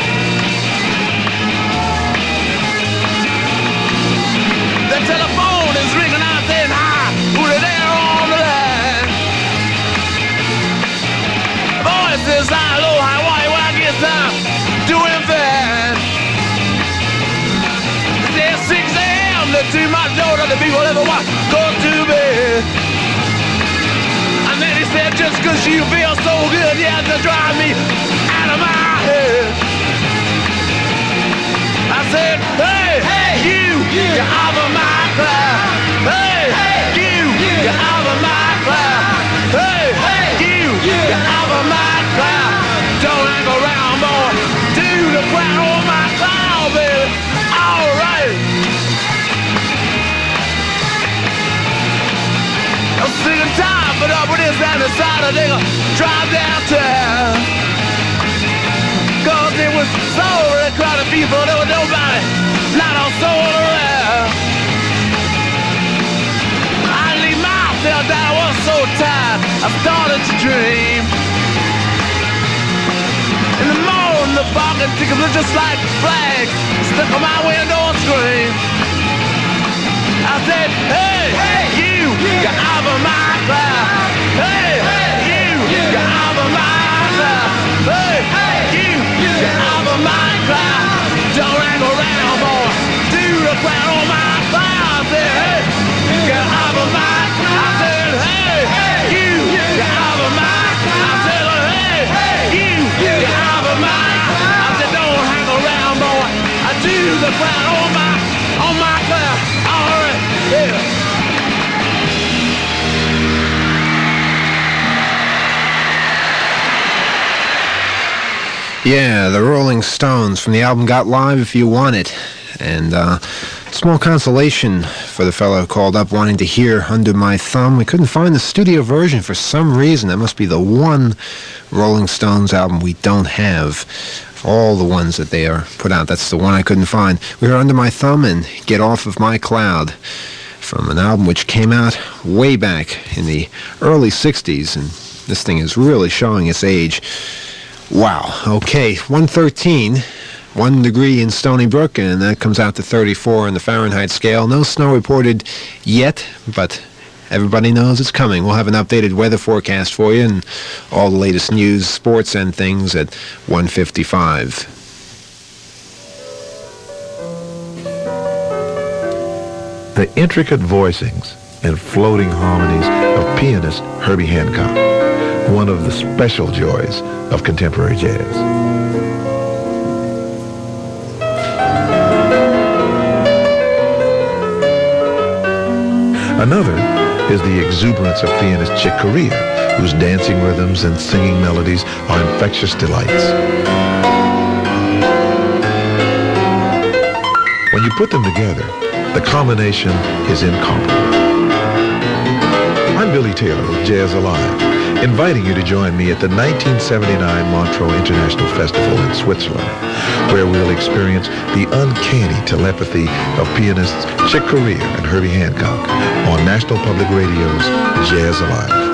The telephone is ringing out saying, hi, who's there on the line? The voice says, hello, how are you? When I get time, doing fine. It's 6 a.m. to do my door that the people ever want go to bed. And then he said, just cause you feel so good, you have to drive me out of my head. I said, hey, you, get out of my cloud. Hey, you, get out of my cloud. Hey, you, get out of my cloud. Don't hang around, boy. Do the crowd on my cloud, baby. All right. I'm sick and tired, but up with this down the side of nigga. Drive downtown. Cause it was so really crowded people, there was nobody, not a soul around. I leave myself down, I was so tired, I started to dream. In the morning, the parking tickets looked just like flags stuck on my window screen. I said, hey, you, get out of my cloud. Hey, you, get out of my cloud. Hey, you, get out of my cloud. Don't hang around, boy. Do the crowd on my cloud. I said, hey, get out of my cloud. I said, hey, you, get out of my cloud. I said, hey, you, get out of my cloud. I said, don't hang around, boy. I do the crowd on my cloud. All right, yeah. Yeah, the Rolling Stones from the album Got Live If You Want It. And small consolation for the fellow who called up wanting to hear Under My Thumb. We couldn't find the studio version for some reason. That must be the one Rolling Stones album we don't have. All the ones that they are put out, that's the one I couldn't find. We heard Under My Thumb and Get Off of My Cloud from an album which came out way back in the early 60s. And this thing is really showing its age. Wow. Okay, 113, 1 degree in Stony Brook, and that comes out to 34 on the Fahrenheit scale. No snow reported yet, but everybody knows it's coming. We'll have an updated weather forecast for you and all the latest news, sports, and things at 1:55. The intricate voicings and floating harmonies of pianist Herbie Hancock, one of the special joys of contemporary jazz. Another is the exuberance of pianist Chick Corea, whose dancing rhythms and singing melodies are infectious delights. When you put them together, the combination is incomparable. I'm Billy Taylor with Jazz Alive, inviting you to join me at the 1979 Montreux International Festival in Switzerland, where we'll experience the uncanny telepathy of pianists Chick Corea and Herbie Hancock on National Public Radio's Jazz Alive.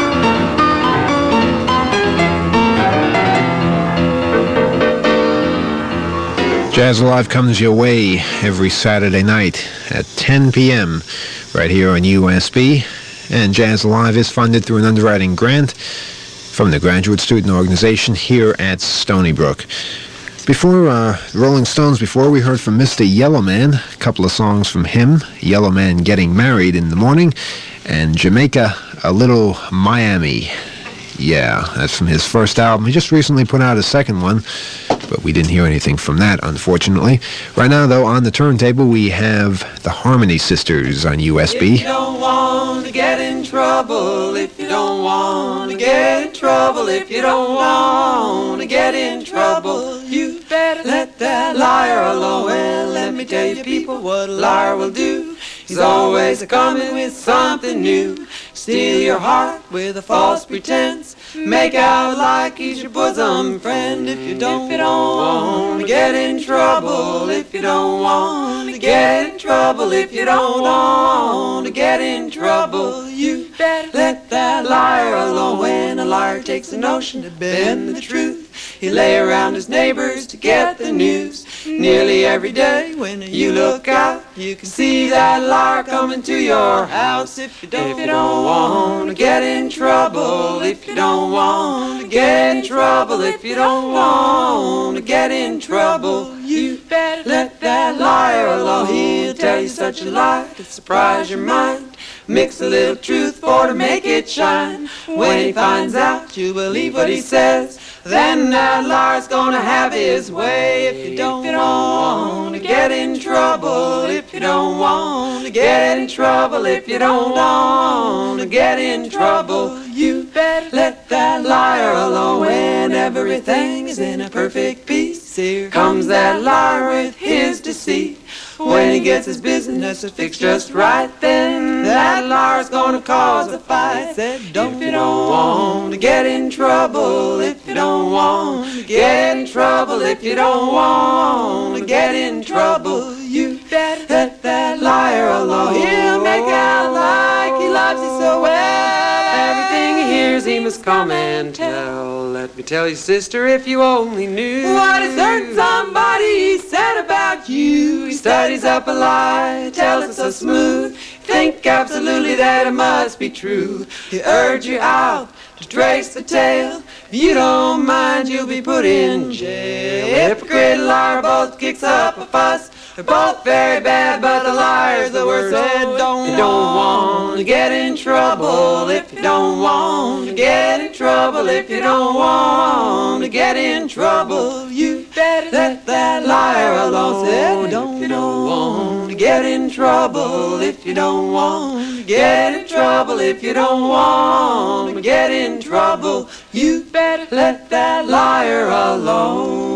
Jazz Alive comes your way every Saturday night at 10 p.m. right here on USB. And Jazz Alive is funded through an underwriting grant from the Graduate Student Organization here at Stony Brook. Before Rolling Stones, before we heard from Mr. Yellowman, a couple of songs from him, Yellowman Getting Married in the Morning, and Jamaica, A Little Miami. Yeah, that's from his first album. He just recently put out a second one, but we didn't hear anything from that, unfortunately. Right now, though, on the turntable, we have the Harmony Sisters on USB. If you don't want to get in trouble, if you don't want to get in trouble, if you don't want to get in trouble, you better let that liar alone. Well, let me tell you, people, what a liar will do. He's always coming with something new. Steal your heart with a false pretense. Make out like he's your bosom friend. If you don't want to get in trouble, if you don't want to get in trouble, if you don't want to get in trouble, you better let that liar alone. When a liar takes a notion to bend the truth, he lay around his neighbors to get the news. Nearly every day when you look out, you can see that liar coming to your house. If you don't want to get in trouble, if you don't want to get in trouble, if you don't want to get in trouble, you better let that liar alone. He'll tell you such a lie to surprise your mind. Mix a little truth for to make it shine. When he finds out you believe what he says, then that liar's gonna have his way. If you don't want to get in trouble, if you don't want to get in trouble, if you don't want to get in trouble, you better let that liar alone. When everything is in a perfect peace, here comes that liar with his deceit. When he gets his business fixed just right, then that liar's gonna cause a fight. Said, if you don't want to get in trouble, if you don't want to get in trouble, if you don't want to get in trouble, you better let that liar alone. He'll make out like he loves you so well. Everything he hears he must come and tell. Let me tell you, sister, if you only knew what a certain somebody said about you. He studies up a lie, tells it so smooth, think absolutely that it must be true. He urge you out to trace the tale. If you don't mind, you'll be put in jail. Hypocrite and liar both kicks up a fuss. They're both very bad, but the liar's the worst. Said, if you don't want to get in trouble, if you don't want to get in trouble, if you don't want to get in trouble, you better let that liar alone. Said, if you don't want to get in trouble, if you don't want to get in trouble, if you don't want to get in trouble, you better let that liar alone.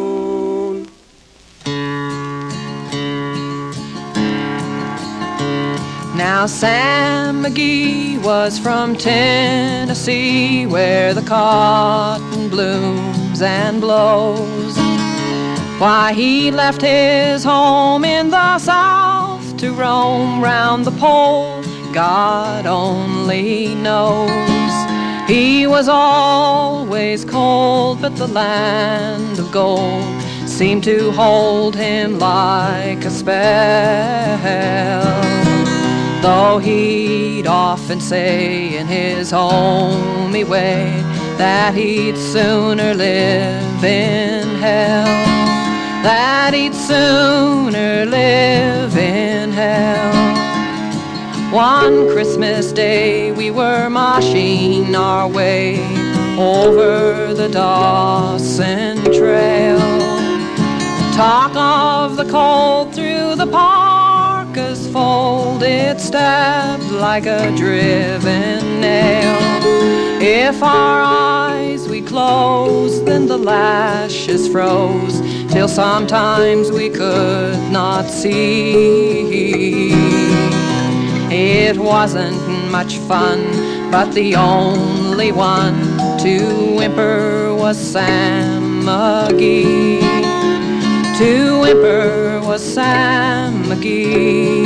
Now Sam McGee was from Tennessee, where the cotton blooms and blows. Why he left his home in the South to roam round the pole, God only knows. He was always cold, but the land of gold seemed to hold him like a spell. Though he'd often say in his homey way that he'd sooner live in hell, that he'd sooner live in hell. One Christmas day we were moshing our way over the Dawson Trail. Talk of the cold through the parka's fold, it stabbed like a driven nail. If our eyes we closed, then the lashes froze, till sometimes we could not see. It wasn't much fun, but the only one to whimper was Sam McGee. To whimper was Sam McGee.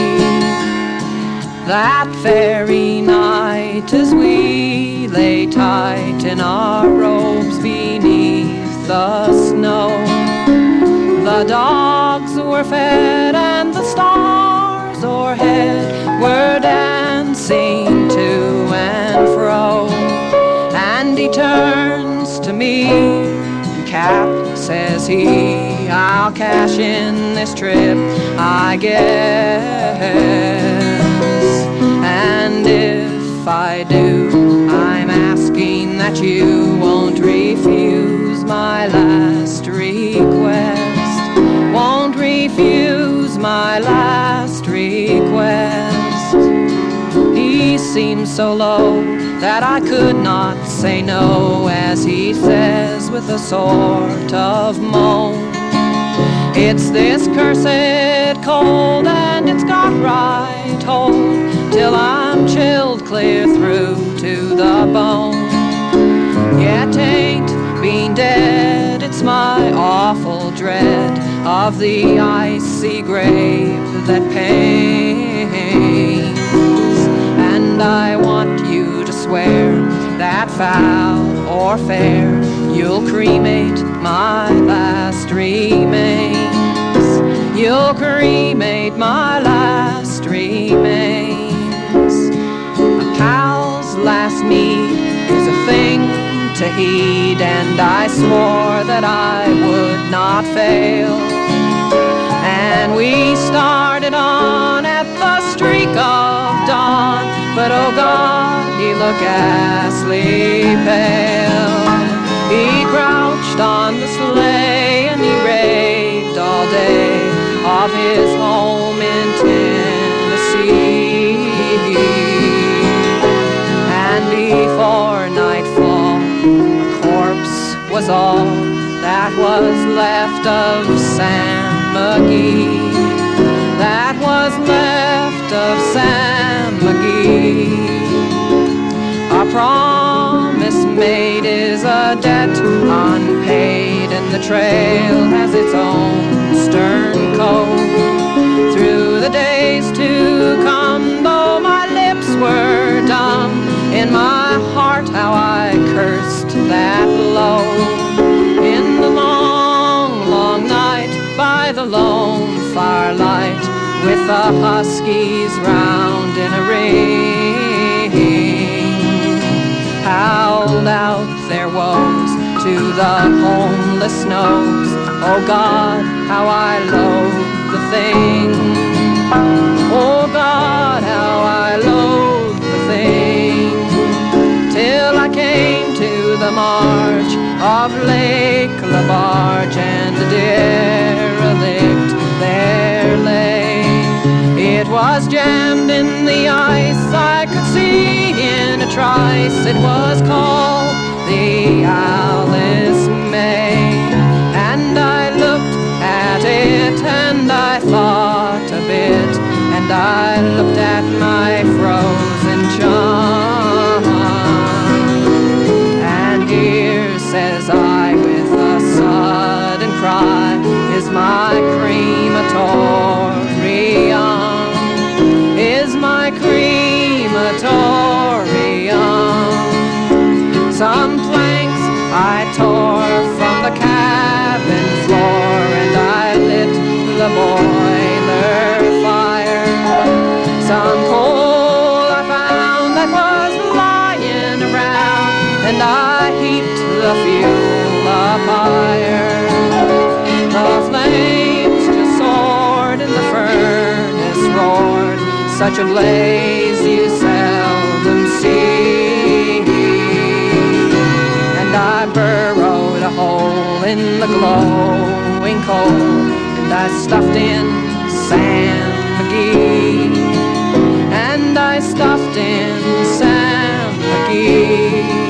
That very night as we lay tight in our robes beneath the snow, The dogs were fed and the stars o'erhead were dancing to and fro. And he turns to me, and Cap, says he, I'll cash in this trip, I guess. And if I do, I'm asking that you won't refuse my last request. Won't refuse my last request. He seems so low that I could not say no, as he says with a sort of moan, it's this cursed cold and it's got right hold till I'm chilled clear through to the bone. Yet ain't been dead, it's my awful dread of the icy grave that pains. And I want you to swear that foul or fair you'll cremate my last remains. You'll cremate my last remains. A pal's last need is a thing to heed, and I swore that I would not fail. And we started on at the streak of dawn, but oh God, he looked ghastly pale. He crouched on the sleigh and he raved all day of his home in Tennessee. And before nightfall, a corpse was all that was left of Sam McGee. That was left of Sam McGee. A promise made is a debt unpaid, and the trail has its own stern code. Through the days to come, though my lips were dumb, in my heart how I cursed that load. In the long, long night, by the lone firelight, with the huskies round in a ring, howled out their woes to the homeless snows. Oh God, how I loathe the thing. Oh God, how I loathe the thing. Till I came to the marge of Lake Labarge, and the derelict there lay. It was jammed in the ice, I could see in a trice. It was called the Alice May. And I looked at it and I thought a bit, and I looked at my frozen chum. And here, says I with a sudden cry, is my crematorium. Is my crematorium. Some planks I tore from the cabin floor, and I lit the boiler fire. Some coal I found that was lying around, and I heaped the fuel up higher. The flames just soared and the furnace roared, such a blaze you seldom see. And I burrowed a hole in the glowing coal, and I stuffed in Sam McGee. And I stuffed in Sam McGee.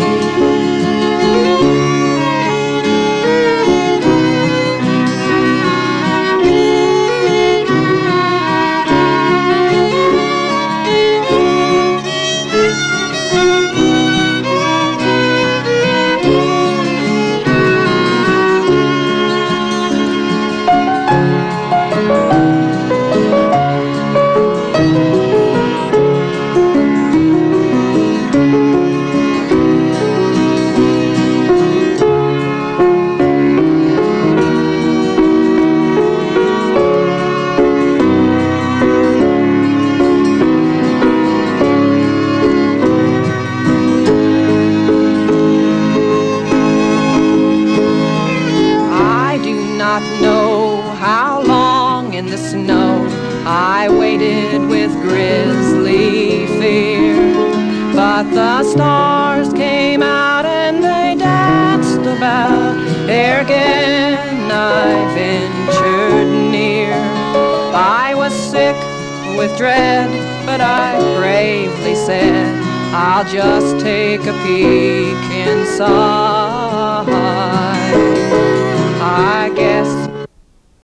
in the snow. I waited with grisly fear, but the stars came out and they danced about. Ere again I ventured near. I was sick with dread, but I bravely said, I'll just take a peek inside. I guess